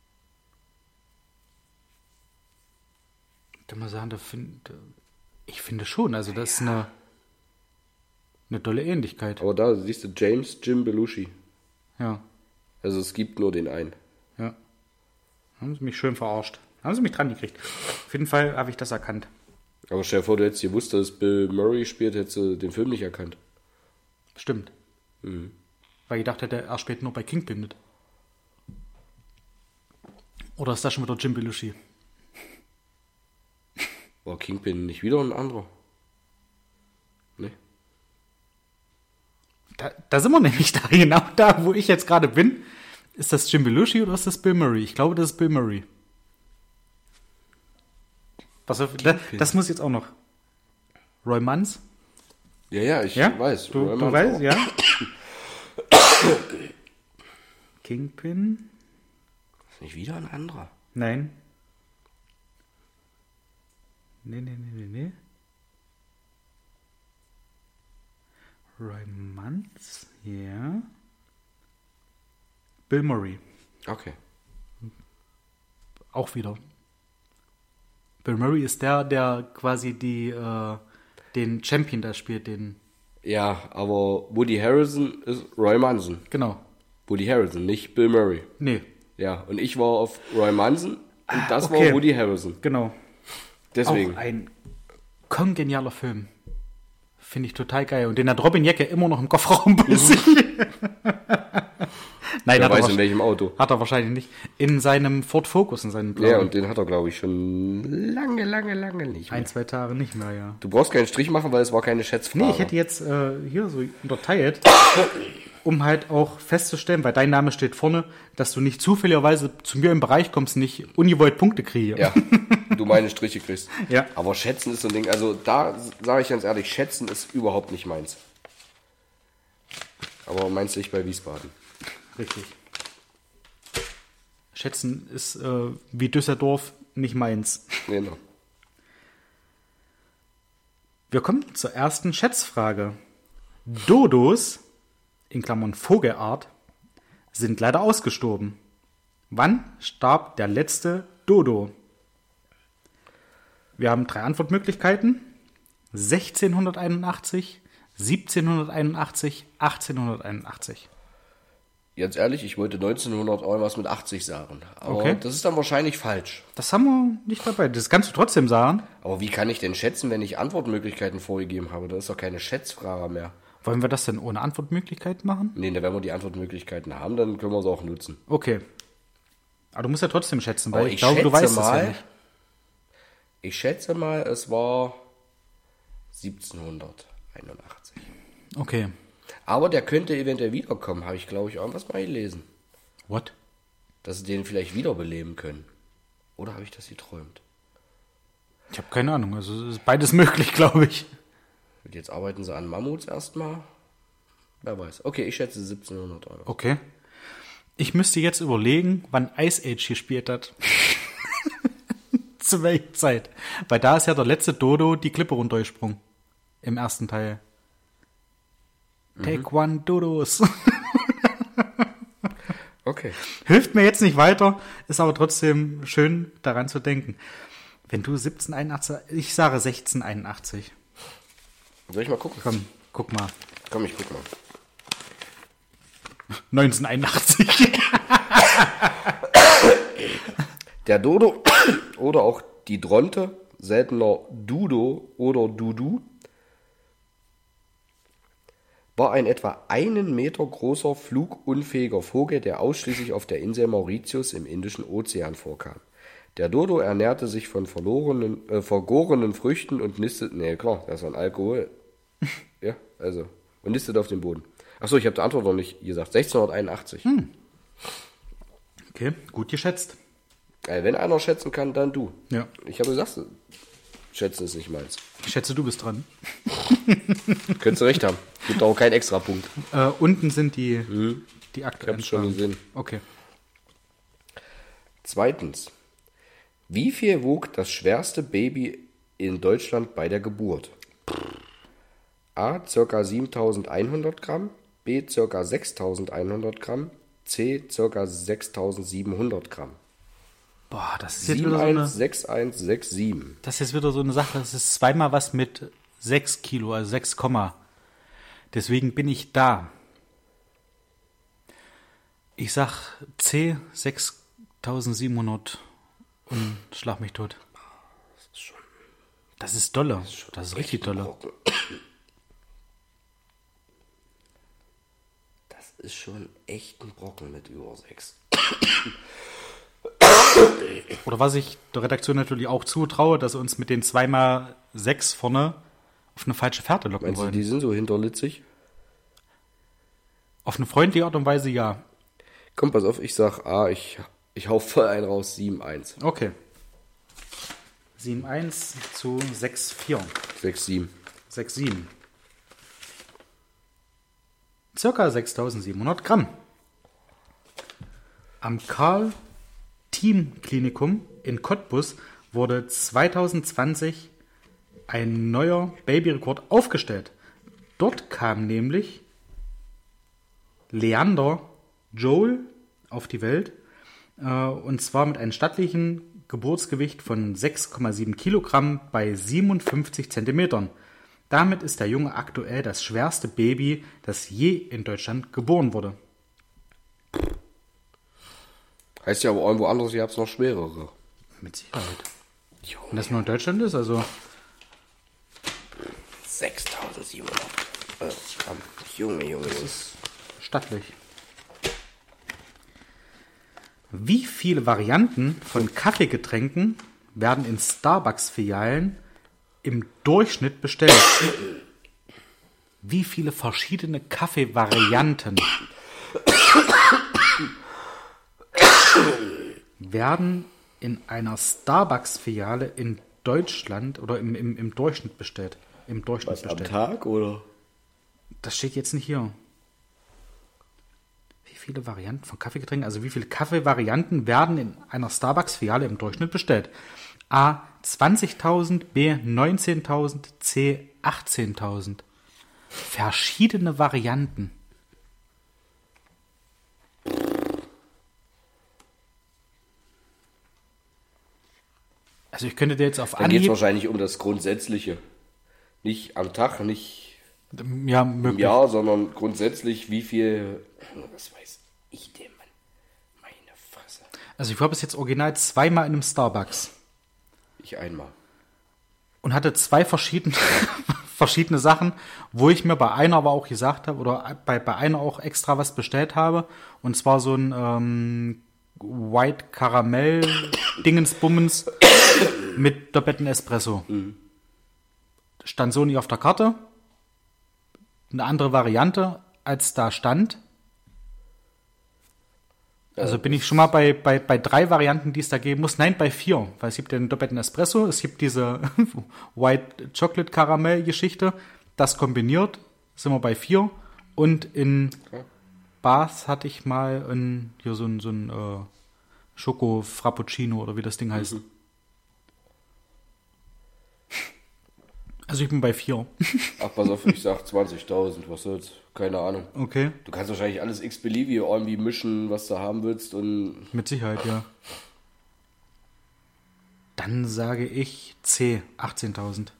Ich kann mal sagen, da find, ich finde schon, also das ist eine, eine tolle Ähnlichkeit. Aber da siehst du James Jim Belushi. Ja, Also es gibt nur den einen. ja. Haben sie mich schön verarscht. Haben sie mich dran gekriegt. Auf jeden Fall habe ich das erkannt. Aber stell dir vor, du hättest gewusst, dass Bill Murray spielt, hättest du den Film nicht erkannt. Stimmt. Mhm. Weil ich dachte, der, er spielt nur bei Kingpin mit. Oder ist das schon wieder Jim Belushi? War Kingpin nicht wieder ein anderer? Ne? Da, da sind wir nämlich da, genau da, wo ich jetzt gerade bin. Ist das Jim Belushi oder ist das Bill Murray? Ich glaube, das ist Bill Murray. Was, das, das muss jetzt auch noch. Roy Manz? Ja, ja, ich Ja? weiß. Du, Roy du Manz weißt, auch. ja. Kingpin? Ist nicht wieder ein anderer? Nein. Nee, nee, nee, nee, nee. Roy Manz, ja. Bill Murray, Okay. auch wieder. Bill Murray ist der, der quasi die, äh, den Champion da spielt, den, Ja, aber Woody Harrelson ist Roy Manson. genau. Woody Harrelson, nicht Bill Murray. Nee, Ja, und ich war auf Roy Manson und das okay. war Woody Harrelson. genau. Deswegen. Auch ein kongenialer Film. Finde ich total geil. Und den hat Robin Jecke immer noch im Kofferraum bei sich. Nein, Wer hat er, weiß in welchem Auto. hat er wahrscheinlich nicht. In seinem Ford Focus, in seinem Plan. Ja, und den hat er, glaube ich, schon lange, lange, lange nicht mehr. Ein, zwei Tage nicht mehr, ja. Du brauchst keinen Strich machen, weil es war keine Schätzfrage. Nee, ich hätte jetzt äh, hier so unterteilt, um halt auch festzustellen, weil dein Name steht vorne, dass du nicht zufälligerweise zu mir im Bereich kommst, nicht ungewollt Punkte kriege. Ja, du meine Striche kriegst. Ja. Aber Schätzen ist so ein Ding, also da sage ich ganz ehrlich, Schätzen ist überhaupt nicht meins. Aber meins liegt bei Wiesbaden. Richtig. Schätzen ist äh, wie Düsseldorf nicht meins. Genau. Wir kommen zur ersten Schätzfrage. Dodos, in Klammern Vogelart, sind leider ausgestorben. Wann starb der letzte Dodo? Wir haben drei Antwortmöglichkeiten. sechzehnhunderteinundachtzig, siebzehnhunderteinundachtzig, achtzehnhunderteinundachtzig. Ganz ehrlich, ich wollte neunzehnhundert irgendwas mit achtzig sagen. Aber Okay. das ist dann wahrscheinlich falsch. Das haben wir nicht dabei. Das kannst du trotzdem sagen. Aber wie kann ich denn schätzen, wenn ich Antwortmöglichkeiten vorgegeben habe? Das ist doch keine Schätzfrage mehr. Wollen wir das denn ohne Antwortmöglichkeit machen? Nee, wenn wir die Antwortmöglichkeiten haben, dann können wir sie auch nutzen. Okay. Aber du musst ja trotzdem schätzen, weil Aber ich, ich glaube, du schätze weißt es mal- ja nicht. Ich schätze mal, es war siebzehnhunderteinundachtzig. Okay. Aber der könnte eventuell wiederkommen, habe ich, glaube ich, irgendwas mal gelesen. What? Dass sie den vielleicht wiederbeleben können. Oder habe ich das geträumt? Ich habe keine Ahnung. Also es ist beides möglich, glaube ich. Und jetzt arbeiten sie an Mammuts erstmal. Wer weiß. Okay, ich schätze siebzehnhundert Euro. Okay. Ich müsste jetzt überlegen, wann Ice Age gespielt hat. Zu welcher Zeit? Weil da ist ja der letzte Dodo die Klippe runtergesprungen. Im ersten Teil. Take one Dodos. Okay. Hilft mir jetzt nicht weiter, ist aber trotzdem schön daran zu denken. Wenn du siebzehnhunderteinundachtzig, ich sage sechzehnhunderteinundachtzig. Soll ich mal gucken? Komm, guck mal. Komm, ich guck mal. neunzehnhunderteinundachtzig. Der Dodo oder auch die Dronte, seltener Dudo oder Dudu, war ein etwa einen Meter großer flugunfähiger Vogel, der ausschließlich auf der Insel Mauritius im Indischen Ozean vorkam. Der Dodo ernährte sich von verlorenen, äh, vergorenen Früchten und nistet, nee, klar, das war ein Alkohol. Ja, also, und nistet auf dem Boden. Achso, ich habe die Antwort noch nicht gesagt. sechzehnhunderteinundachtzig. Hm. Okay, gut geschätzt. Äh, wenn einer schätzen kann, dann du. Ja. Ich habe gesagt, schätzen ist nicht meins. Ich schätze, du bist dran. Könntest du recht haben. Gibt auch keinen Extrapunkt. Äh, unten sind die, Hm. die Ich aktuellen habe schon Fragen. gesehen. Okay. Zweitens. Wie viel wog das schwerste Baby in Deutschland bei der Geburt? A. Ca. siebentausendeinhundert Gramm. B. Ca. sechstausendeinhundert Gramm. C. Ca. sechstausendsiebenhundert Gramm. Boah, das ist jetzt sieben wieder so eins eine, sechs eins sechs sieben. das ist jetzt wieder so eine Sache. Das ist zweimal was mit sechs Kilo, also sechs Komma. Deswegen bin ich da. Ich sag C, sechstausendsiebenhundert und schlag mich tot. Das ist schon Das ist dolle. Das ist richtig dolle. Brocken. Das ist schon echt ein Brocken mit über sechs. Oder was ich der Redaktion natürlich auch zutraue, dass sie uns mit den zweimal sechs vorne auf eine falsche Fährte locken Meinst du, wollen. die sind so hinterlitzig? Auf eine freundliche Art und Weise ja. Komm, pass auf, ich sag A, ich, ich hau voll einen raus, sieben eins. Okay. sieben eins zu sechs vier. sechs sieben. sechs sieben. Circa sechstausendsiebenhundert Gramm. Am Karl-Team-Klinikum in Cottbus wurde zweitausendzwanzig ein neuer Babyrekord aufgestellt. Dort kam nämlich Leander Joel auf die Welt, äh, und zwar mit einem stattlichen Geburtsgewicht von sechs Komma sieben Kilogramm bei siebenundfünfzig Zentimetern. Damit ist der Junge aktuell das schwerste Baby, das je in Deutschland geboren wurde. Heißt ja aber irgendwo anderes, ihr habt noch schwerere. Mit Sicherheit. Wenn das nur in Deutschland ist, also sechstausendsiebenhundert äh, Gramm. Junge, Junge, das ist... stattlich. Wie viele Varianten von Kaffeegetränken werden in Starbucks-Filialen im Durchschnitt bestellt? Wie viele verschiedene Kaffeevarianten werden in einer Starbucks-Filiale in Deutschland oder im, im, im Durchschnitt bestellt? Im Durchschnitt Was, am bestellt. Tag oder? Das steht jetzt nicht hier. Wie viele Varianten von Kaffeegetränken, also wie viele Kaffeevarianten werden in einer Starbucks-Filiale im Durchschnitt bestellt? A. zwanzigtausend, B. neunzehntausend, C. achtzehntausend. Verschiedene Varianten. Also ich könnte dir jetzt auf Dann geht es Anhieb... wahrscheinlich um das Grundsätzliche. Nicht am Tag, nicht Ja, im möglich. Jahr, sondern grundsätzlich wie viel... Was weiß ich. Also ich war bis jetzt original zweimal in einem Starbucks Ich einmal. und hatte zwei verschiedene, verschiedene Sachen, wo ich mir bei einer aber auch gesagt habe, oder bei, bei einer auch extra was bestellt habe. Und zwar so ein ähm, White Caramel Dingensbummens mit doppelten Espresso. Mhm. Stand so nicht auf der Karte. Eine andere Variante, als da stand. Also bin ich schon mal bei, bei, bei drei Varianten, die es da geben muss. Nein, bei vier. Weil es gibt den doppelten Espresso, es gibt diese White Chocolate Caramel Geschichte. Das kombiniert sind wir bei vier. Und in Okay. Bath hatte ich mal ein, hier so ein, so ein äh, Schoko Frappuccino oder wie das Ding heißt. Mhm. Also ich bin bei vier. Ach, pass auf, ich sag zwanzigtausend, was soll's? Keine Ahnung. Okay, Du kannst wahrscheinlich alles x-beliebige irgendwie mischen, was du haben willst und mit Sicherheit, ja. Dann sage ich C, achtzehntausend.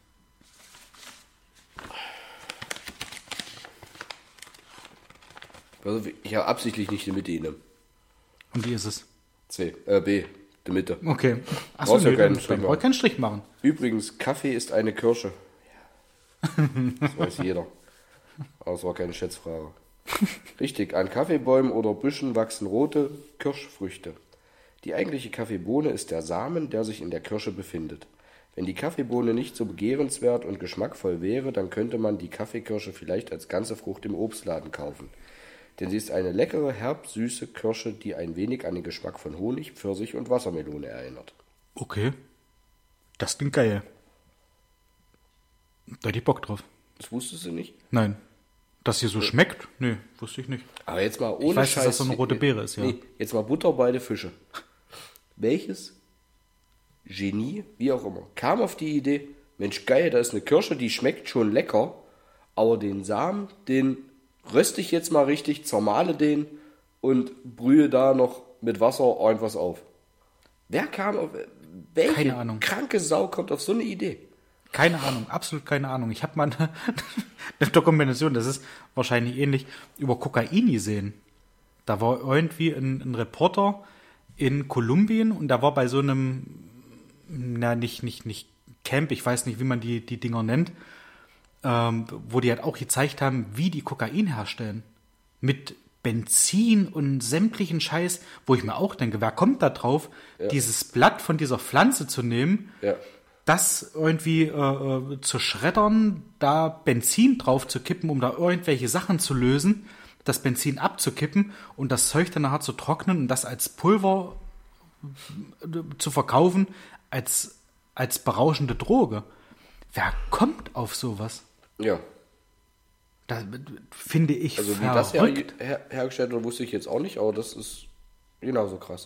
also ich habe absichtlich nicht die Mitte inne. Und wie ist es? C, äh, B, die Mitte. Okay. Achso, Brauchst ja nee, keinen dann, Strich dann brauche ich machen. keinen Strich machen. Übrigens, Kaffee ist eine Kirsche. Ja. Das weiß jeder. Aber es war keine Schätzfrage. Richtig, an Kaffeebäumen oder Büschen wachsen rote Kirschfrüchte. Die eigentliche Kaffeebohne ist der Samen, der sich in der Kirsche befindet. Wenn die Kaffeebohne nicht so begehrenswert und geschmackvoll wäre, dann könnte man die Kaffeekirsche vielleicht als ganze Frucht im Obstladen kaufen. Denn sie ist eine leckere, herb-süße Kirsche, die ein wenig an den Geschmack von Honig, Pfirsich und Wassermelone erinnert. Okay. Das klingt geil. Da hätte ich Bock drauf. Das wusstest du nicht? Nein. Dass hier so schmeckt? Nee, wusste ich nicht. Aber jetzt mal ohne Ich weiß, dass Scheiß. das so eine rote Beere ist, ja. Nee, jetzt mal Butter bei den Fische. Welches Genie, wie auch immer, kam auf die Idee, Mensch geil, da ist eine Kirsche, die schmeckt schon lecker, aber den Samen, den röste ich jetzt mal richtig, zermale den und brühe da noch mit Wasser irgendwas auf. Wer kam auf, welche Keine Ahnung. kranke Sau kommt auf so eine Idee? Keine Ahnung, absolut keine Ahnung. Ich habe mal eine, eine Dokumentation, das ist wahrscheinlich ähnlich, über Kokain gesehen. Da war irgendwie ein, ein Reporter in Kolumbien und der war bei so einem, na nicht, nicht, nicht Camp, ich weiß nicht, wie man die, die Dinger nennt, ähm, wo die halt auch gezeigt haben, wie die Kokain herstellen. Mit Benzin und sämtlichen Scheiß, wo ich mir auch denke, wer kommt da drauf, Ja. dieses Blatt von dieser Pflanze zu nehmen, Ja. das irgendwie äh, äh, zu schreddern, da Benzin drauf zu kippen, um da irgendwelche Sachen zu lösen, das Benzin abzukippen und das Zeug dann nachher zu trocknen und das als Pulver äh, zu verkaufen, als, als berauschende Droge. Wer kommt auf sowas? Ja. Da finde ich Also wie das her, verrückt. her, hergestellt wird, wusste ich jetzt auch nicht, aber das ist genauso krass.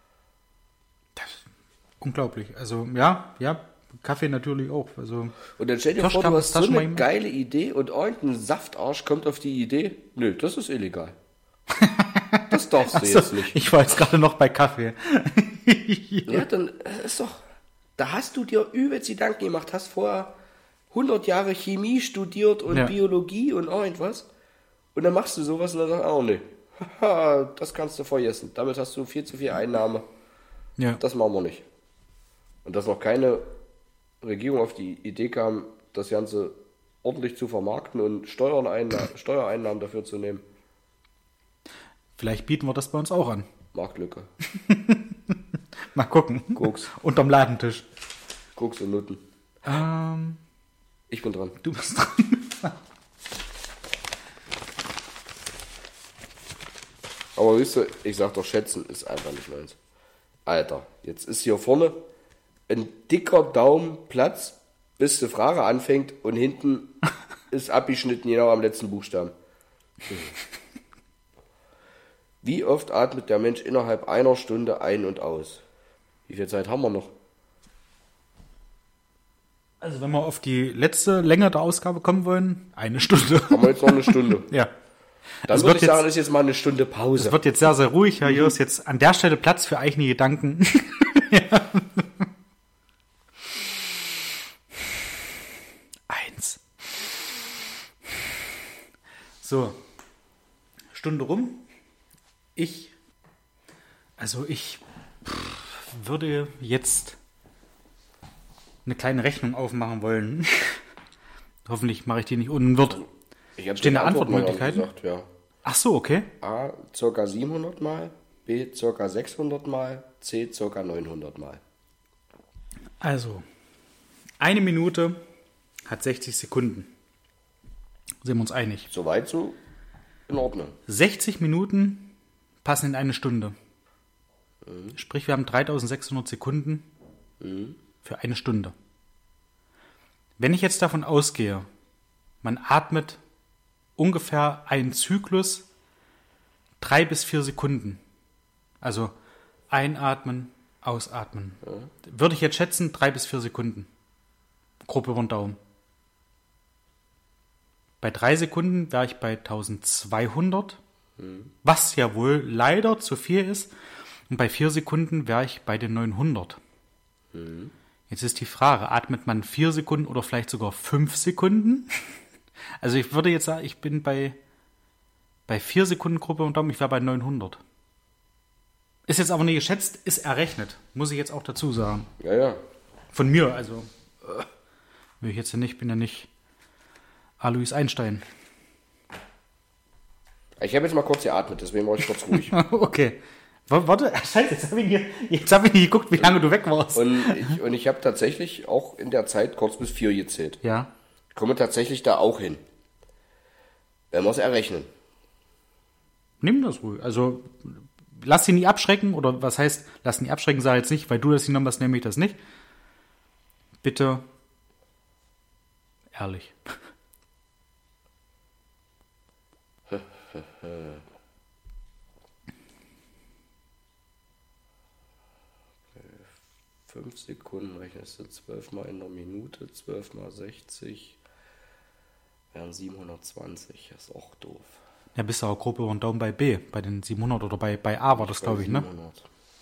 Unglaublich. Also ja, ja, Kaffee natürlich auch. Also Und dann stell dir Kirsch vor, kann du man hast das so schon mal eine machen. geile Idee und irgendein Saftarsch kommt auf die Idee, nö, das ist illegal. Das darfst du Achso, jetzt nicht. ich war jetzt gerade noch bei Kaffee. Ja, dann äh, ist doch, da hast du dir übelst Gedanken gemacht, hast vorher hundert Jahre Chemie studiert und Ja. Biologie und irgendwas und dann machst du sowas und dann sagst du, oh nee, haha, das kannst du vergessen. Damit hast du viel zu viel Einnahme. Ja. Das machen wir nicht. Und dass noch keine Regierung auf die Idee kam, das Ganze ordentlich zu vermarkten und Steuern einna- Steuereinnahmen dafür zu nehmen. Vielleicht bieten wir das bei uns auch an. Marktlücke. Mal gucken. Koks. Unterm Ladentisch. Koks und Nutten. Ähm, Ich bin dran. du bist dran. Aber wisst ihr, ich sag doch, schätzen ist einfach nicht meins. Alter, jetzt ist hier vorne ein dicker Daumen Platz, bis die Frage anfängt und hinten ist abgeschnitten genau am letzten Buchstaben. Wie oft atmet der Mensch innerhalb einer Stunde ein und aus? Wie viel Zeit haben wir noch? Also wenn wir auf die letzte Länge der Ausgabe kommen wollen, eine Stunde. Haben wir jetzt noch eine Stunde? Ja. Dann Es würde wird ich sagen, jetzt- das ist jetzt mal eine Stunde Es Pause. wird jetzt sehr, sehr ruhig. Ja, hier ist jetzt an der Stelle Platz für eigene Gedanken. Ja. Eins. So. Stunde rum. Ich. Also ich. würde jetzt eine kleine Rechnung aufmachen wollen. Hoffentlich mache ich die nicht unwirrt. Ich habe Stehen die da Antwortmöglichkeiten? Gesagt, ja. Ach so, okay. A, ca. siebenhundert Mal, B, ca. sechshundert Mal, C, ca. neunhundert Mal. Also, eine Minute hat sechzig Sekunden. Sind wir uns einig? Soweit so in Ordnung. sechzig Minuten passen in eine Stunde. Mhm. Sprich, wir haben dreitausendsechshundert Sekunden mhm. für eine Stunde. Wenn ich jetzt davon ausgehe, man atmet ungefähr einen Zyklus drei bis vier Sekunden. Also einatmen, ausatmen. Mhm. Würde ich jetzt schätzen, drei bis vier Sekunden. Grob über den Daumen. Bei drei Sekunden wäre ich bei eintausendzweihundert, mhm. was ja wohl leider zu viel ist. Und bei vier Sekunden wäre ich bei den neunhundert. Mhm. Jetzt ist die Frage, atmet man vier Sekunden oder vielleicht sogar fünf Sekunden? Also ich würde jetzt sagen, ich bin bei, bei vier Sekunden Gruppe und Daumen, ich wäre bei neunhundert. Ist jetzt aber nicht geschätzt, ist errechnet, muss ich jetzt auch dazu sagen. Ja, ja. Von mir, also äh, will ich jetzt ja nicht, bin ja nicht Alois Einstein. Ich habe jetzt mal kurz geatmet, deswegen war ich kurz ruhig. Okay. Warte, scheiße, jetzt habe ich, hier, jetzt hab ich nicht geguckt, wie lange du weg warst. Und ich, und ich habe tatsächlich auch in der Zeit kurz bis vier gezählt. Ja. Komme tatsächlich da auch hin. Wenn wir es errechnen. Nimm das ruhig. Also, lass sie nie abschrecken, oder was heißt, lass sie nie abschrecken, sag jetzt nicht, weil du das genommen hast, nehme ich das nicht. Bitte ehrlich. fünf Sekunden rechnest du zwölf mal in der Minute, zwölf mal sechzig, wären siebenhundertzwanzig, das ist auch doof. Ja, bist du auch grob über den Daumen bei B, bei den siebenhundert oder bei, bei A war das, glaube ich, ne? siebenhundert.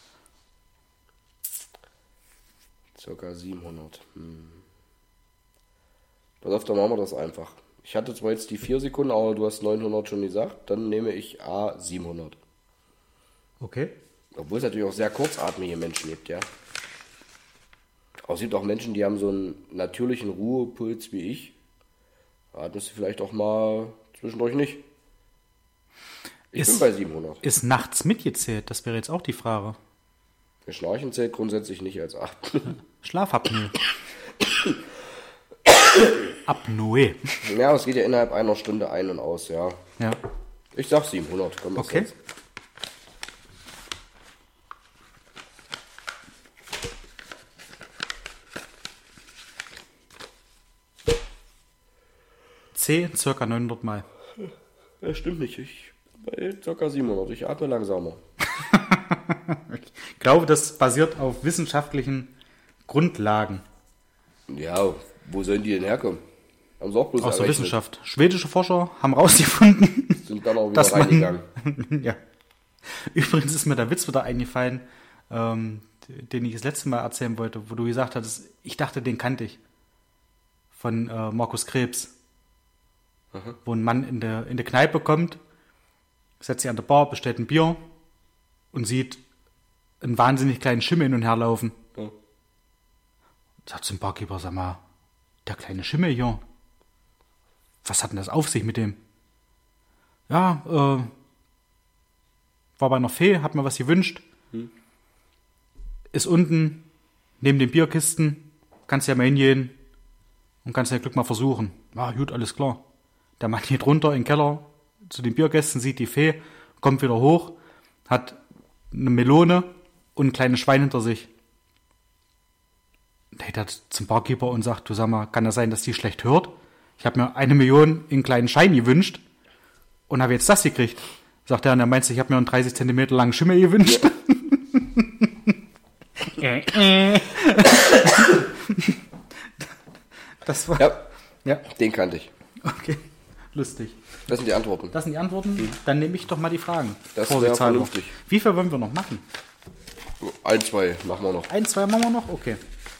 Circa siebenhundert. Hm. Pass auf, dann machen wir das einfach. Ich hatte zwar jetzt die vier Sekunden, aber du hast neunhundert schon gesagt, dann nehme ich A siebenhundert. Okay. Obwohl es natürlich auch sehr kurzatmige Menschen gibt, ja. Aber es gibt auch Menschen, die haben so einen natürlichen Ruhepuls wie ich. Da atmest du vielleicht auch mal zwischendurch nicht. Ich ist, bin bei siebenhundert. Ist nachts mitgezählt? Das wäre jetzt auch die Frage. Schnarchen zählt grundsätzlich nicht als Atmen. Schlafapnoe. Apnoe. Ja, es geht ja innerhalb einer Stunde ein und aus, ja. Ja. Ich sag siebenhundert. Komm, okay. Jetzt. C, circa neunhundert Mal. Das stimmt nicht. Ich bin bei circa siebenhundert. Ich atme langsamer. Ich glaube, das basiert auf wissenschaftlichen Grundlagen. Ja, wo sollen die denn herkommen? Haben sie auch bloß Aus der errechnet. Wissenschaft. Schwedische Forscher haben rausgefunden, sind dann auch wieder dass reingegangen. Man, ja. Übrigens ist mir der Witz wieder eingefallen, ähm, den ich das letzte Mal erzählen wollte, wo du gesagt hattest, ich dachte, den kannte ich. Von äh, Markus Krebs. Aha. Wo ein Mann in der, in der Kneipe kommt, setzt sich an der Bar, bestellt ein Bier und sieht einen wahnsinnig kleinen Schimmel hin und her laufen. Ja. Sagt zum Barkeeper, sag mal, der kleine Schimmel hier, was hat denn das auf sich mit dem? Ja, äh, war bei einer Fee, hat mir was gewünscht, hm. ist unten neben den Bierkisten, kannst ja mal hingehen und kannst dein Glück mal versuchen. Ja, gut, alles klar. Der Mann geht runter in den Keller zu den Biergästen, sieht die Fee, kommt wieder hoch, hat eine Melone und ein kleines Schwein hinter sich. Der geht zum Barkeeper und sagt, du sag mal, kann das sein, dass die schlecht hört? Ich habe mir eine Million in einen kleinen Schein gewünscht und habe jetzt das gekriegt. Sagt er, und er meint, ich habe mir einen dreißig Zentimeter langen Schimmel gewünscht. Ja. Das war... Ja, ja, den kannte ich. Okay, lustig. Das sind die Antworten. Das sind die Antworten? Mhm. Dann nehme ich doch mal die Fragen. Das wäre vernünftig. Wie viel wollen wir noch machen? Ein, zwei machen wir noch. Ein, zwei machen wir noch? Okay.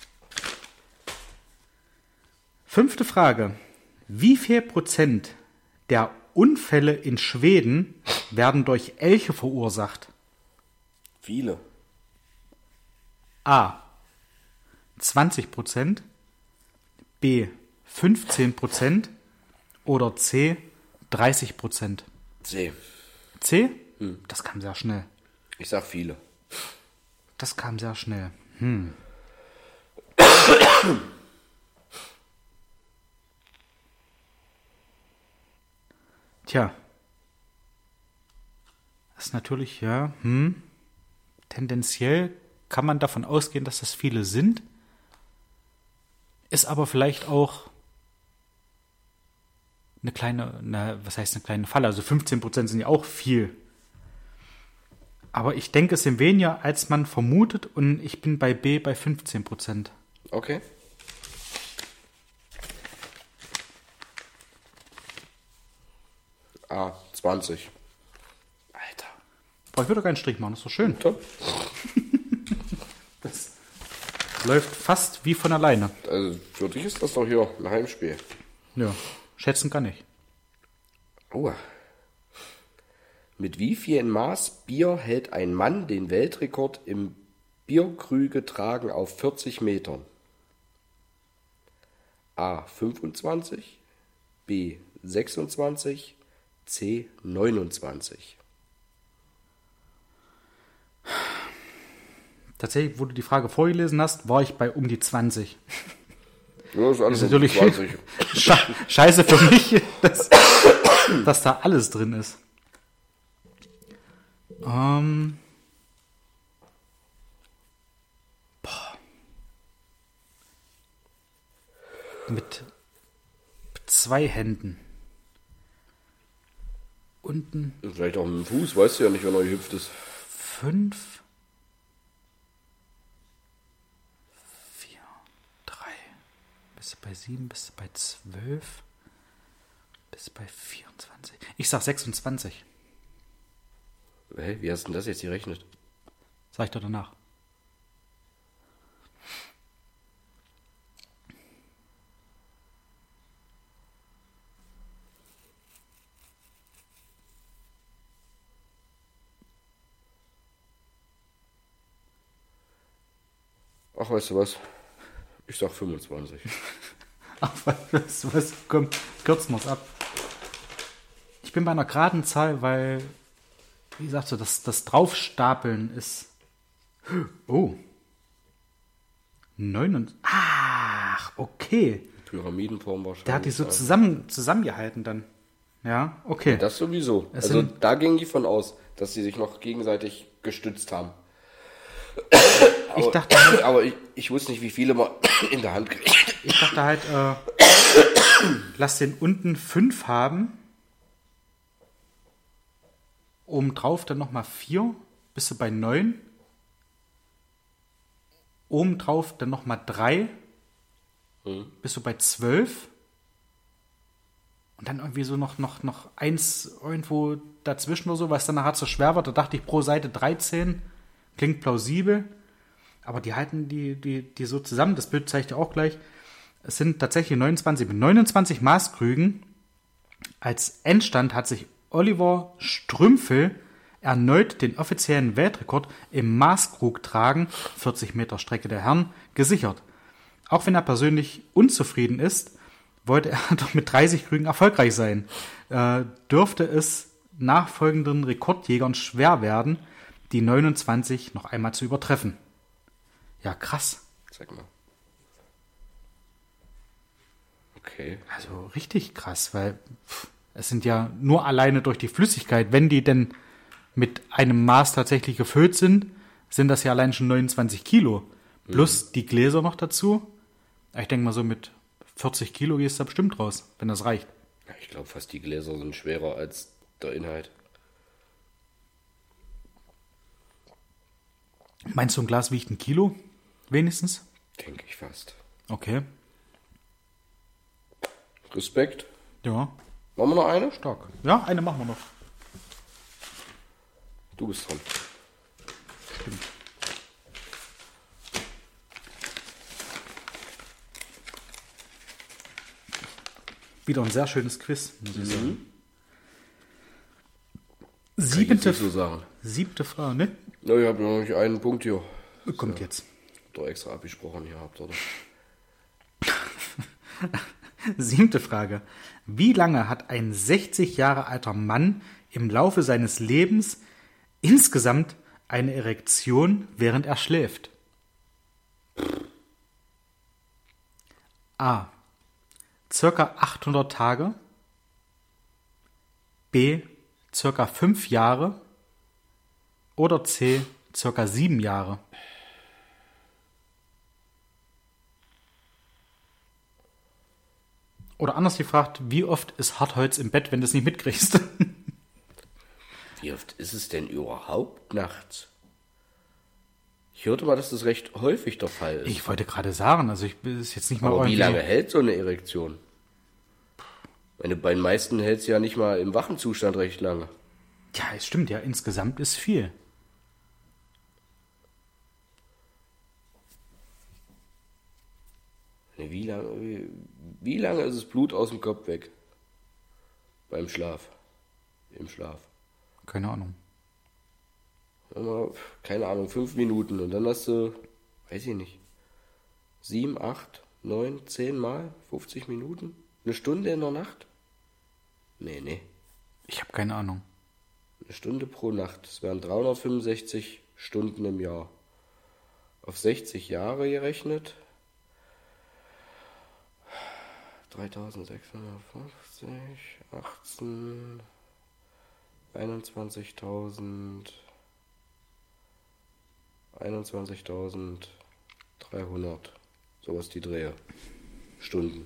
Fünfte Frage. Wie viel Prozent der Unfälle in Schweden werden durch Elche verursacht? Viele. A. zwanzig Prozent, B. fünfzehn Prozent oder C. dreißig Prozent? C. C? Hm. Das kam sehr schnell. Ich sag viele. Das kam sehr schnell. Hm. Tja. Das ist natürlich, ja, hm. Tendenziell kann man davon ausgehen, dass das viele sind. Ist aber vielleicht auch eine kleine, eine, was heißt eine kleine Falle? Also fünfzehn Prozent sind ja auch viel. Aber ich denke, es sind weniger, als man vermutet. Und ich bin bei B bei fünfzehn Prozent. Okay. A, zwanzig. Alter. Aber ich würde doch keinen Strich machen, das ist doch schön. Top. Das läuft fast wie von alleine. Also für dich ist das doch hier ein Heimspiel. Ja, schätzen kann ich. Oh. Mit wie viel Maß Bier hält ein Mann den Weltrekord im Bierkrüge tragen auf vierzig Metern? A. fünfundzwanzig, B. sechsundzwanzig, C. neunundzwanzig. Tatsächlich, wo du die Frage vorgelesen hast, war ich bei um die zwanzig. Ja, das ist alles Das ist natürlich zwanzig. Sche- Scheiße für mich, dass, dass da alles drin ist. Ähm. Boah. Mit zwei Händen. Unten Vielleicht auch mit dem Fuß, weißt du ja nicht, wenn er gehüpft ist. fünf. vier. drei. Bist du bei sieben, bist du bei zwölf. Bist du bei vierundzwanzig. Ich sag sechsundzwanzig. Hä, wie hast du denn das jetzt gerechnet? Sag ich doch danach. Ach, weißt du was? Ich sag fünfundzwanzig. Ach, was, was, komm, kürzen wir es ab. Ich bin bei einer geraden Zahl, weil, wie gesagt, so das, das Draufstapeln ist. Oh. neun. Ach, okay. Pyramidenform wahrscheinlich. Der hat die so zusammen, zusammengehalten dann. Ja, okay. Das sowieso. Es Also sind- da gingen die von aus, dass sie sich noch gegenseitig gestützt haben. Ich Aber, dachte halt, aber ich, ich wusste nicht, wie viele man in der Hand kriegt. ich dachte halt, äh, lass den unten fünf haben. Oben drauf dann nochmal vier. Bist du bei neun. Oben drauf dann nochmal drei. Hm. Bist du bei zwölf. Und dann irgendwie so noch, noch, noch eins irgendwo dazwischen oder so, was dann nachher zu schwer wird. Da dachte ich pro Seite dreizehn. Klingt plausibel. Aber die halten die, die, die so zusammen. Das Bild zeige ich dir auch gleich. Es sind tatsächlich neunundzwanzig. Mit neunundzwanzig Maßkrügen als Endstand hat sich Oliver Strümpfel erneut den offiziellen Weltrekord im Maßkrugtragen, vierzig Meter Strecke der Herren, gesichert. Auch wenn er persönlich unzufrieden ist, wollte er doch mit dreißig Krügen erfolgreich sein. Äh, dürfte es nachfolgenden Rekordjägern schwer werden, die neunundzwanzig noch einmal zu übertreffen. Ja, krass. Sag mal. Okay. Also richtig krass, weil pff, es sind ja nur alleine durch die Flüssigkeit, wenn die denn mit einem Maß tatsächlich gefüllt sind, sind das ja allein schon neunundzwanzig Kilo. Plus mhm. die Gläser noch dazu. Ich denke mal so mit vierzig Kilo gehst du da bestimmt raus, wenn das reicht. Ja, ich glaube fast die Gläser sind schwerer als der Inhalt. Meinst du, ein Glas wiegt ein Kilo? Wenigstens? Denke ich fast. Okay. Respekt. Ja. Machen wir noch eine? Stark. Ja, eine machen wir noch. Du bist dran. Stimmt. Wieder ein sehr schönes Quiz, muss ich sagen. Mhm. Siebente, so sagen. siebte Frage, ne? Ja, ich habe noch nicht einen Punkt hier. Kommt jetzt. doch extra abgesprochen hier habt, oder? Siebte Frage. Wie lange hat ein sechzig Jahre alter Mann im Laufe seines Lebens insgesamt eine Erektion, während er schläft? A. Circa achthundert Tage. B. Circa fünf Jahre. Oder C. Circa sieben Jahre. Oder anders gefragt, wie oft ist Hartholz im Bett, wenn du es nicht mitkriegst? Wie oft ist es denn überhaupt nachts? Ich hörte mal, dass das recht häufig der Fall ist. Ich wollte gerade sagen, also ich bin es jetzt nicht mal Aber wie irgendwie- lange hält so eine Erektion? Meine, bei den meisten hält es ja nicht mal im wachen Zustand recht lange. Ja, es stimmt ja, insgesamt ist viel. Wie lange, wie, wie lange ist das Blut aus dem Kopf weg? Beim Schlaf. Im Schlaf. Keine Ahnung. Immer, keine Ahnung, fünf Minuten. Und dann hast du, weiß ich nicht, sieben, acht, neun, zehn Mal, fünfzig Minuten? Eine Stunde in der Nacht? Nee, nee. Ich habe keine Ahnung. Eine Stunde pro Nacht. Das wären dreihundertfünfundsechzig Stunden im Jahr. Auf sechzig Jahre gerechnet. dreitausendsechshundertfünfzig, achtzehn, einundzwanzigtausend, einundzwanzigtausenddreihundert. Sowas die Drehe. Stunden.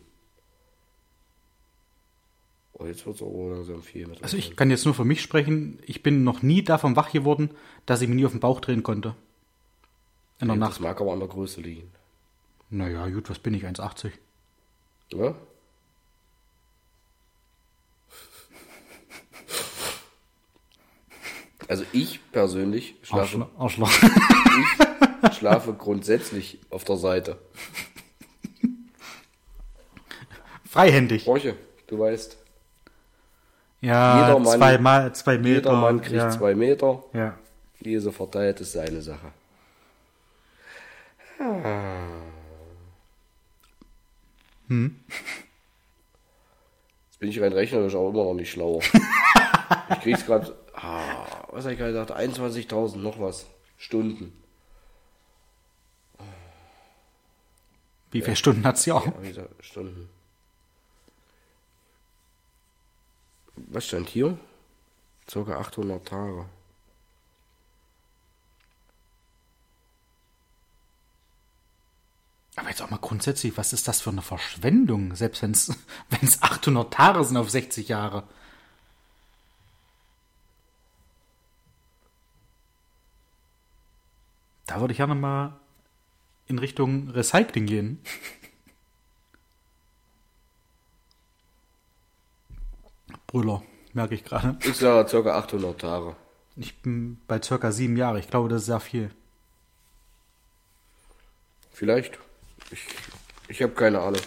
Oh, jetzt wird es auch langsam viel. Mit Also ich kann jetzt nur für mich sprechen, ich bin noch nie davon wach geworden, dass ich mich nie auf den Bauch drehen konnte. In der Das Nacht. mag aber an der Größe liegen. Naja, gut, was bin ich, eins achtzig? Ja? Also ich persönlich schlafe, Arschloch. Arschloch. ich schlafe grundsätzlich auf der Seite. Freihändig. Borche, du weißt, Ja, Jeder Mann- zwei, Mal, zwei Meter. jeder Mann kriegt ja. zwei Meter. Ja. Wie er sie verteilt, ist seine Sache. Jetzt bin ich rein rechnerisch auch immer noch nicht schlauer. Ich krieg's gerade, ah, was hab ich gerade gesagt, einundzwanzigtausend noch was Stunden. Wie viele Stunden hat sie auch? Ja, wieder Stunden. Was stand hier? Circa achthundert Tage. Aber jetzt auch mal grundsätzlich, was ist das für eine Verschwendung? Selbst wenn es achthundert Tage sind auf sechzig Jahre. Da würde ich gerne mal in Richtung Recycling gehen. Brüller, merke ich gerade. Ich sage circa achthundert Tage. Ich bin bei circa sieben Jahre. Ich glaube, das ist sehr viel. Vielleicht. Ich, ich habe keine Ahnung.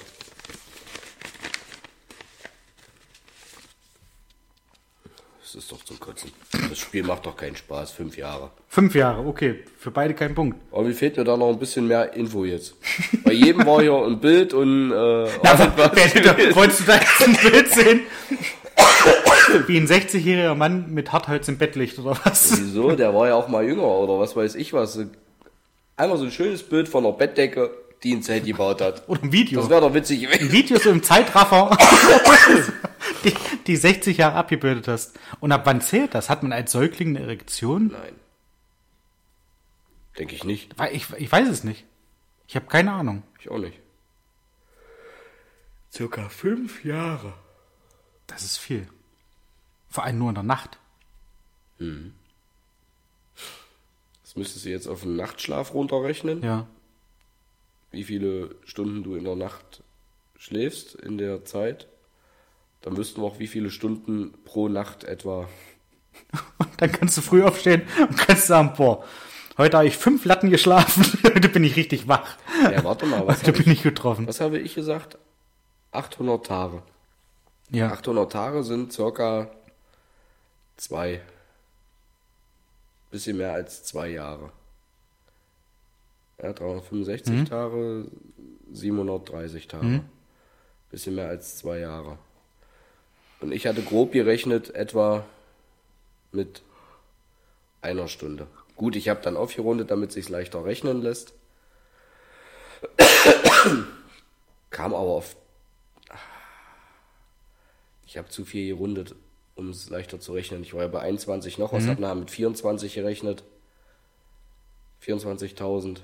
Das ist doch zum Kotzen. Das Spiel macht doch keinen Spaß. Fünf Jahre. Fünf Jahre, okay. Für beide kein Punkt. Aber mir fehlt mir da noch ein bisschen mehr Info jetzt. Bei jedem war hier ein Bild und äh, Na, was- was- wer- wolltest du da jetzt ein Bild sehen? Wie ein sechzigjähriger Mann mit Hartholz im Bett liegt, oder was? Wieso? Der war ja auch mal jünger oder was weiß ich was. Einmal so ein schönes Bild von einer Bettdecke, die ein Zelt gebaut hat. Oder ein Video. Das wäre doch witzig Ein gewesen. Video so im Zeitraffer, die, die sechzig Jahre abgebildet hast. Und ab wann zählt das? Hat man als Säugling eine Erektion? Nein. Denke ich nicht. Weil Ich, ich weiß es nicht. Ich habe keine Ahnung. Ich auch nicht. Circa fünf Jahre. Das ist viel. Vor allem nur in der Nacht. Das müsstest du jetzt auf den Nachtschlaf runterrechnen. Ja. Wie viele Stunden du in der Nacht schläfst in der Zeit. Dann wüssten wir auch, wie viele Stunden pro Nacht etwa. Und dann kannst du früh aufstehen und kannst sagen, boah, heute habe ich fünf Latten geschlafen. Heute bin ich richtig wach. Ja, warte mal, was Heute habe bin ich, ich getroffen. was habe ich gesagt? achthundert Tage. Ja. achthundert Tage sind circa zwei. Bisschen mehr als zwei Jahre. Ja, dreihundertfünfundsechzig mhm. Tage, siebenhundertdreißig Tage. Mhm. Bisschen mehr als zwei Jahre. Und ich hatte grob gerechnet etwa mit einer Stunde. Gut, ich habe dann aufgerundet, damit es sich leichter rechnen lässt. Kam aber auf... Ich habe zu viel gerundet, um es leichter zu rechnen. Ich war ja bei einundzwanzig noch was, mhm. habe nachher mit vierundzwanzig gerechnet. vierundzwanzigtausend.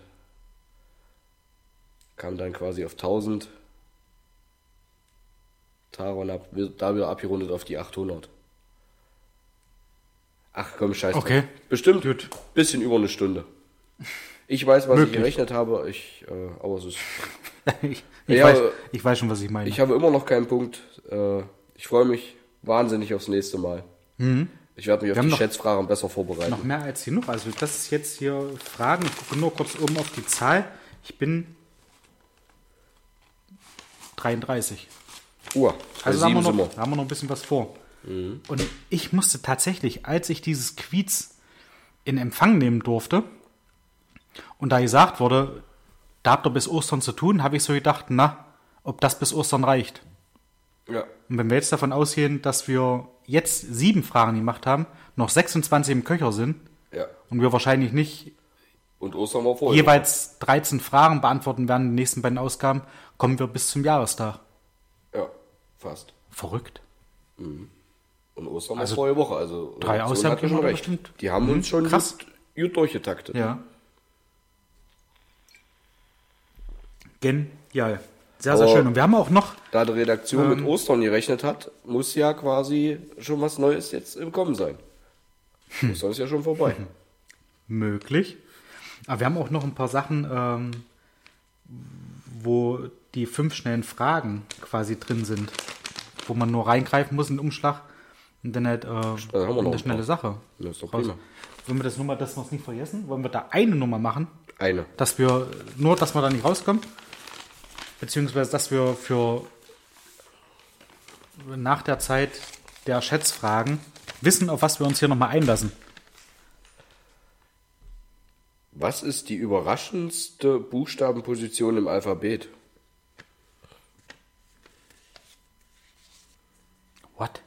Kam dann quasi auf tausend Tage und hab da wieder abgerundet auf die achthundert. Ach komm, scheiße. Okay. Bestimmt Gut. Bisschen über eine Stunde. Ich weiß, was Möglich. ich gerechnet habe, ich, äh, aber es ist... ich, ich, ja, weiß, ich weiß schon, was ich meine. Ich habe immer noch keinen Punkt. Äh, ich freue mich wahnsinnig aufs nächste Mal. Mhm. Ich werde mich Wir auf die noch, Schätzfragen besser vorbereiten. Noch mehr als genug. Also das ist jetzt hier Fragen. Ich gucke nur kurz oben auf die Zahl. Ich bin dreiunddreißig. Uhr. Also da haben, wir noch, da haben wir noch ein bisschen was vor. Mhm. Und ich musste tatsächlich, als ich dieses Quiz in Empfang nehmen durfte und da gesagt wurde, da habt ihr bis Ostern zu tun, habe ich so gedacht, na, ob das bis Ostern reicht. Ja. Und wenn wir jetzt davon ausgehen, dass wir jetzt sieben Fragen gemacht haben, noch sechsundzwanzig im Köcher sind ja. und wir wahrscheinlich nicht und Ostern war vorher jeweils dreizehn Fragen beantworten werden in den nächsten beiden Ausgaben, kommen wir bis zum Jahrestag. Ja, fast. Verrückt. Mhm. Und Ostern war Also vorige Woche. Also drei Ausgaben schon recht. Bestimmt. Die haben uns schon krass. Gut, gut durchgetaktet. Ja. Genial. Sehr, Aber sehr schön. Und wir haben auch noch... Da die Redaktion ähm, mit Ostern gerechnet hat, muss ja quasi schon was Neues jetzt im Kommen sein. Hm. Ostern ist ja schon vorbei. Möglich. Aber wir haben auch noch ein paar Sachen, ähm, wo die fünf schnellen Fragen quasi drin sind. Wo man nur reingreifen muss in den Umschlag und dann halt äh, da haben wir noch eine schnelle Sache. Das ist doch raus. prima. Wollen wir das Nummer, das noch nicht vergessen? Wollen wir da eine Nummer machen? Eine. Dass wir, nur, dass wir da nicht rauskommen? Beziehungsweise, dass wir für nach der Zeit der Schätzfragen wissen, auf was wir uns hier nochmal einlassen. Was ist die überraschendste Buchstabenposition im Alphabet? What?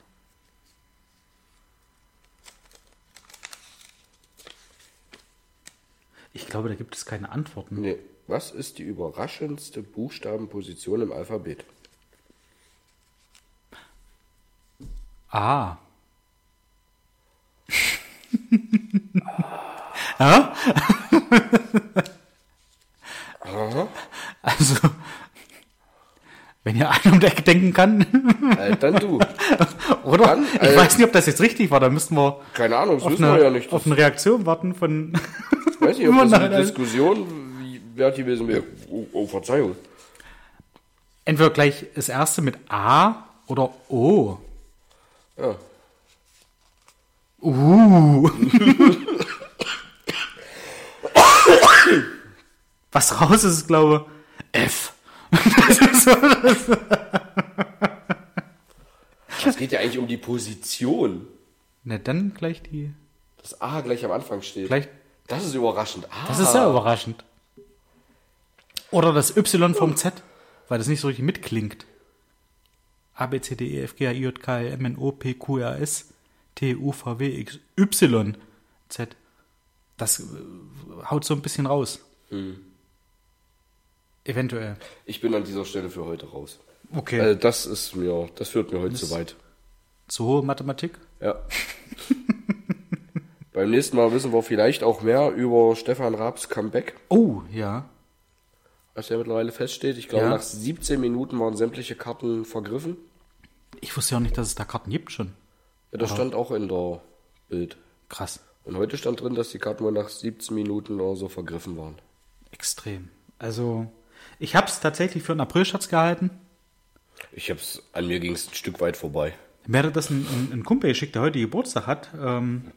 Ich glaube, da gibt es keine Antworten. Nee. Was ist die überraschendste Buchstabenposition im Alphabet? Ah. Ja? Aha. Also, wenn ihr einen um die Ecke denken kann. Äh, dann du. Oder? Dann, ich äh, weiß nicht, ob das jetzt richtig war. Da müssten wir keine Ahnung, das auf, wissen eine, wir ja nicht. auf eine Reaktion warten von... Ich weiß nicht, ob das eine Diskussion wie wert gewesen wäre. Oh, oh, Verzeihung. Entweder gleich das erste mit A oder O. Ja. Uh. Was raus ist, glaube ich, F. Das ist so, das Es geht ja eigentlich um die Position. Na, dann gleich die... Das A gleich am Anfang steht. Gleich, Das ist überraschend. Ah. das ist sehr überraschend. Oder das Y vom Z, weil das nicht so richtig mitklingt. A, B, C, D, E, F, G, H, I, J, K, L, M, N, O, P, Q, R, S, T, U, V, W, X, Y, Z. Das äh, haut so ein bisschen raus. Hm. Eventuell. Ich bin an dieser Stelle für heute raus. Okay. Also das ist mir, das führt mir heute Das- zu weit. Zu hohe Mathematik? Ja. Beim nächsten Mal wissen wir vielleicht auch mehr über Stefan Raabs Comeback, Oh, ja. als er mittlerweile feststeht. Ich glaube, Ja. nach siebzehn Minuten waren sämtliche Karten vergriffen. Ich wusste ja auch nicht, dass es da Karten gibt schon. Ja, das stand auch in der Bild. Krass. Und heute stand drin, dass die Karten wohl nach siebzehn Minuten oder so vergriffen waren. Extrem. Also, ich habe es tatsächlich für einen Aprilscherz gehalten. Ich hab's, an mir ging es ein Stück weit vorbei. Mir hat das ein, ein, ein Kumpel geschickt, der heute Geburtstag hat. Ähm,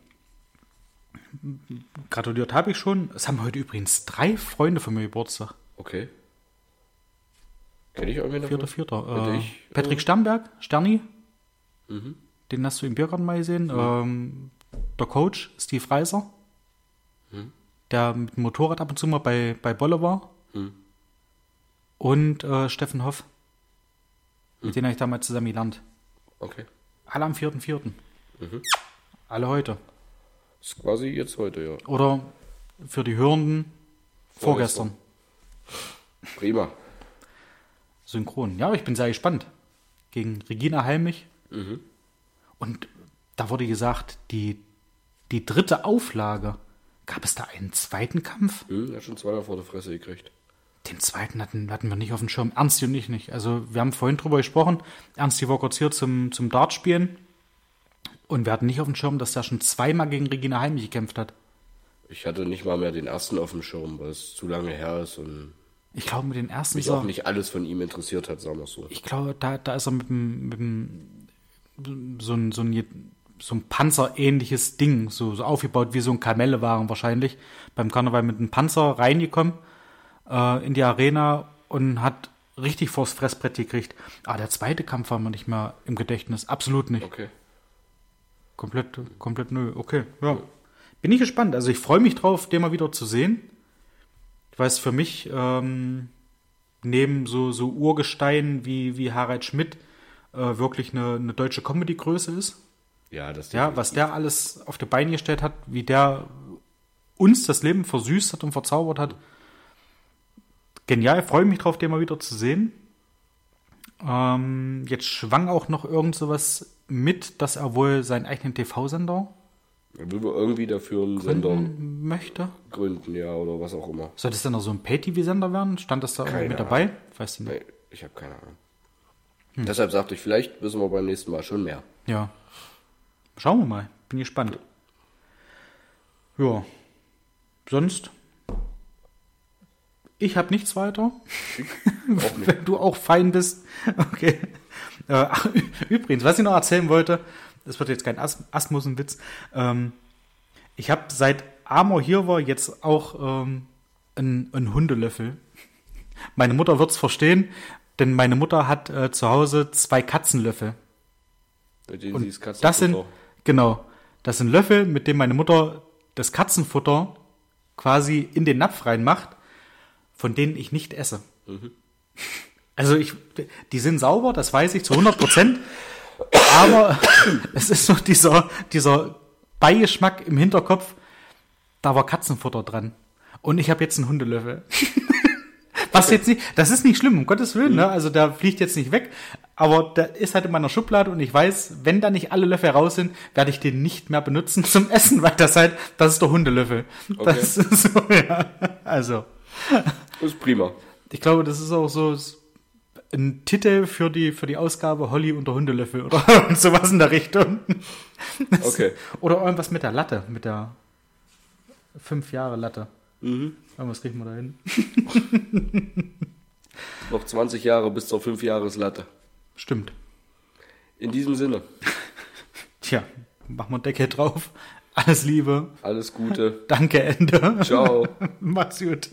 gratuliert habe ich schon. Es haben heute übrigens drei Freunde von mir Geburtstag. Okay. Kenn ich irgendwen Vierter, davon? vierter. Hätte Äh, ich, Patrick Sternberg, Sterni. Mhm. Den hast du im Biergarten mal gesehen. Mhm. Ähm, der Coach, Steve Reiser. Mhm. der mit dem Motorrad ab und zu mal bei, bei Bolle war. Hm. Und äh, Steffen Hoff. Hm. Mit denen habe ich damals zusammen gelernt. Okay. Alle am vierten vierten Mhm. Alle heute. Das ist quasi jetzt heute, ja. Oder für die Hörenden vorgestern. vorgestern. Prima. Synchron. Ja, aber ich bin sehr gespannt. Gegen Regina Halmich. Mhm. Und da wurde gesagt, die, die dritte Auflage. Gab es da einen zweiten Kampf? Hm, er hat schon zweimal vor der Fresse gekriegt. Den zweiten hatten, hatten wir nicht auf dem Schirm. Ernsti und ich nicht. Also wir haben vorhin drüber gesprochen. Ernsti war kurz hier zum, zum Dartspielen. Und wir hatten nicht auf dem Schirm, dass er schon zweimal gegen Regina Halmich gekämpft hat. Ich hatte nicht mal mehr den ersten auf dem Schirm, weil es zu lange her ist und ich glaube, mit den ersten mich auch nicht alles von ihm interessiert hat, sagen wir so. Ich glaube, da, da ist er mit dem, mit dem so ein, so ein, so ein Panzer-ähnliches Ding, so, so aufgebaut wie so ein Kamelle-Waren wahrscheinlich, beim Karneval mit einem Panzer reingekommen äh, in die Arena und hat richtig vors Fressbrett gekriegt. Ah, der zweite Kampf war mir nicht mehr im Gedächtnis. Absolut nicht. Okay. Komplett, komplett nö. Okay, ja. Bin ich gespannt. Also ich freue mich drauf, den mal wieder zu sehen. Ich weiß, für mich ähm, neben so, so Urgesteinen wie, wie Harald Schmidt äh, wirklich eine, eine deutsche Comedy-Größe ist. Ja, das ja, was der alles auf die Beine gestellt hat, wie der uns das Leben versüßt hat und verzaubert hat. Genial, freue mich drauf, den mal wieder zu sehen. Ähm, jetzt schwang auch noch irgend sowas mit, dass er wohl seinen eigenen T V-Sender er will wohl irgendwie dafür einen gründen Sender möchte. Gründen, ja, oder was auch immer. Soll das dann noch so ein Pay-T V-Sender werden? Stand das da irgendwie mit dabei? Weißt du nicht? Nee, ich habe keine Ahnung. Hm. Deshalb sagte ich, vielleicht wissen wir beim nächsten Mal schon mehr. Ja. Schauen wir mal. Bin gespannt. Ja. Sonst? Ich habe nichts weiter. Ich auch nicht. Wenn du auch fein bist. Okay. Äh, übrigens, was ich noch erzählen wollte, das wird jetzt kein As- Asmussen-Witz. Ähm, ich habe seit Amor hier war jetzt auch ähm, einen, einen Hundelöffel. Meine Mutter wird es verstehen, denn meine Mutter hat äh, zu Hause zwei Katzenlöffel. Bei denen und sie das Katzenfutter. Das sind, genau, das sind Löffel, mit denen meine Mutter das Katzenfutter quasi in den Napf reinmacht, von denen ich nicht esse. Mhm. Also ich, die sind sauber, das weiß ich zu hundert Prozent. Aber es ist so dieser, dieser Beigeschmack im Hinterkopf, da war Katzenfutter dran. Und ich habe jetzt einen Hundelöffel. Was okay. jetzt nicht, das ist nicht schlimm, um Gottes Willen, mhm. ne? Also der fliegt jetzt nicht weg, aber der ist halt in meiner Schublade und ich weiß, wenn da nicht alle Löffel raus sind, werde ich den nicht mehr benutzen zum Essen, weil das halt, das ist der Hundelöffel. Okay. Das ist so, ja. Also. Das ist prima. Ich glaube, das ist auch so ein Titel für die, für die Ausgabe Holly und der Hundelöffel oder sowas in der Richtung. Das, okay. Oder irgendwas mit der Latte, mit der fünf Jahre Latte. Mhm. Irgendwas kriegen wir da hin. Noch zwanzig Jahre bis zur fünf Jahres Latte. Stimmt. In diesem Sinne. Tja, machen wir Deckel drauf. Alles Liebe. Alles Gute. Danke, Ende. Ciao. Macht's gut.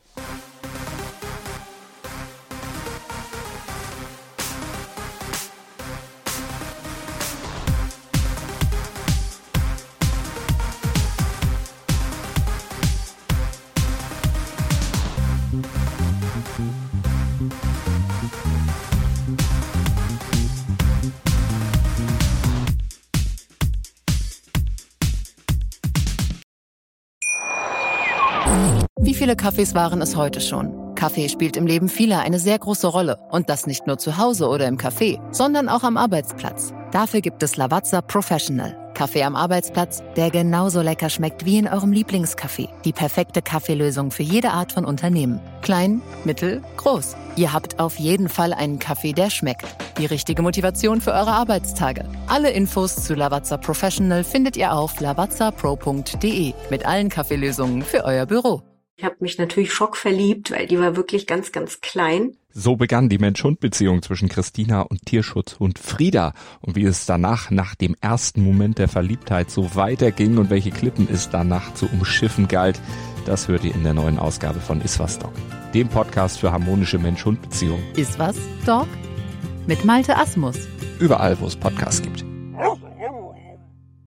Wie viele Kaffees waren es heute schon? Kaffee spielt im Leben vieler eine sehr große Rolle. Und das nicht nur zu Hause oder im Café, sondern auch am Arbeitsplatz. Dafür gibt es Lavazza Professional. Kaffee am Arbeitsplatz, der genauso lecker schmeckt wie in eurem Lieblingscafé. Die perfekte Kaffeelösung für jede Art von Unternehmen. Klein, mittel, groß. Ihr habt auf jeden Fall einen Kaffee, der schmeckt. Die richtige Motivation für eure Arbeitstage. Alle Infos zu Lavazza Professional findet ihr auf lavazza pro punkt de mit allen Kaffeelösungen für euer Büro. Ich habe mich natürlich schockverliebt, weil die war wirklich ganz, ganz klein. So begann die Mensch-Hund-Beziehung zwischen Christina und Tierschutzhund Frieda. Und wie es danach, nach dem ersten Moment der Verliebtheit, so weiterging und welche Klippen es danach zu umschiffen galt, das hört ihr in der neuen Ausgabe von Iswas Dog, dem Podcast für harmonische Mensch-Hund-Beziehungen. Iswas Dog? Mit Malte Asmus. Überall, wo es Podcasts gibt.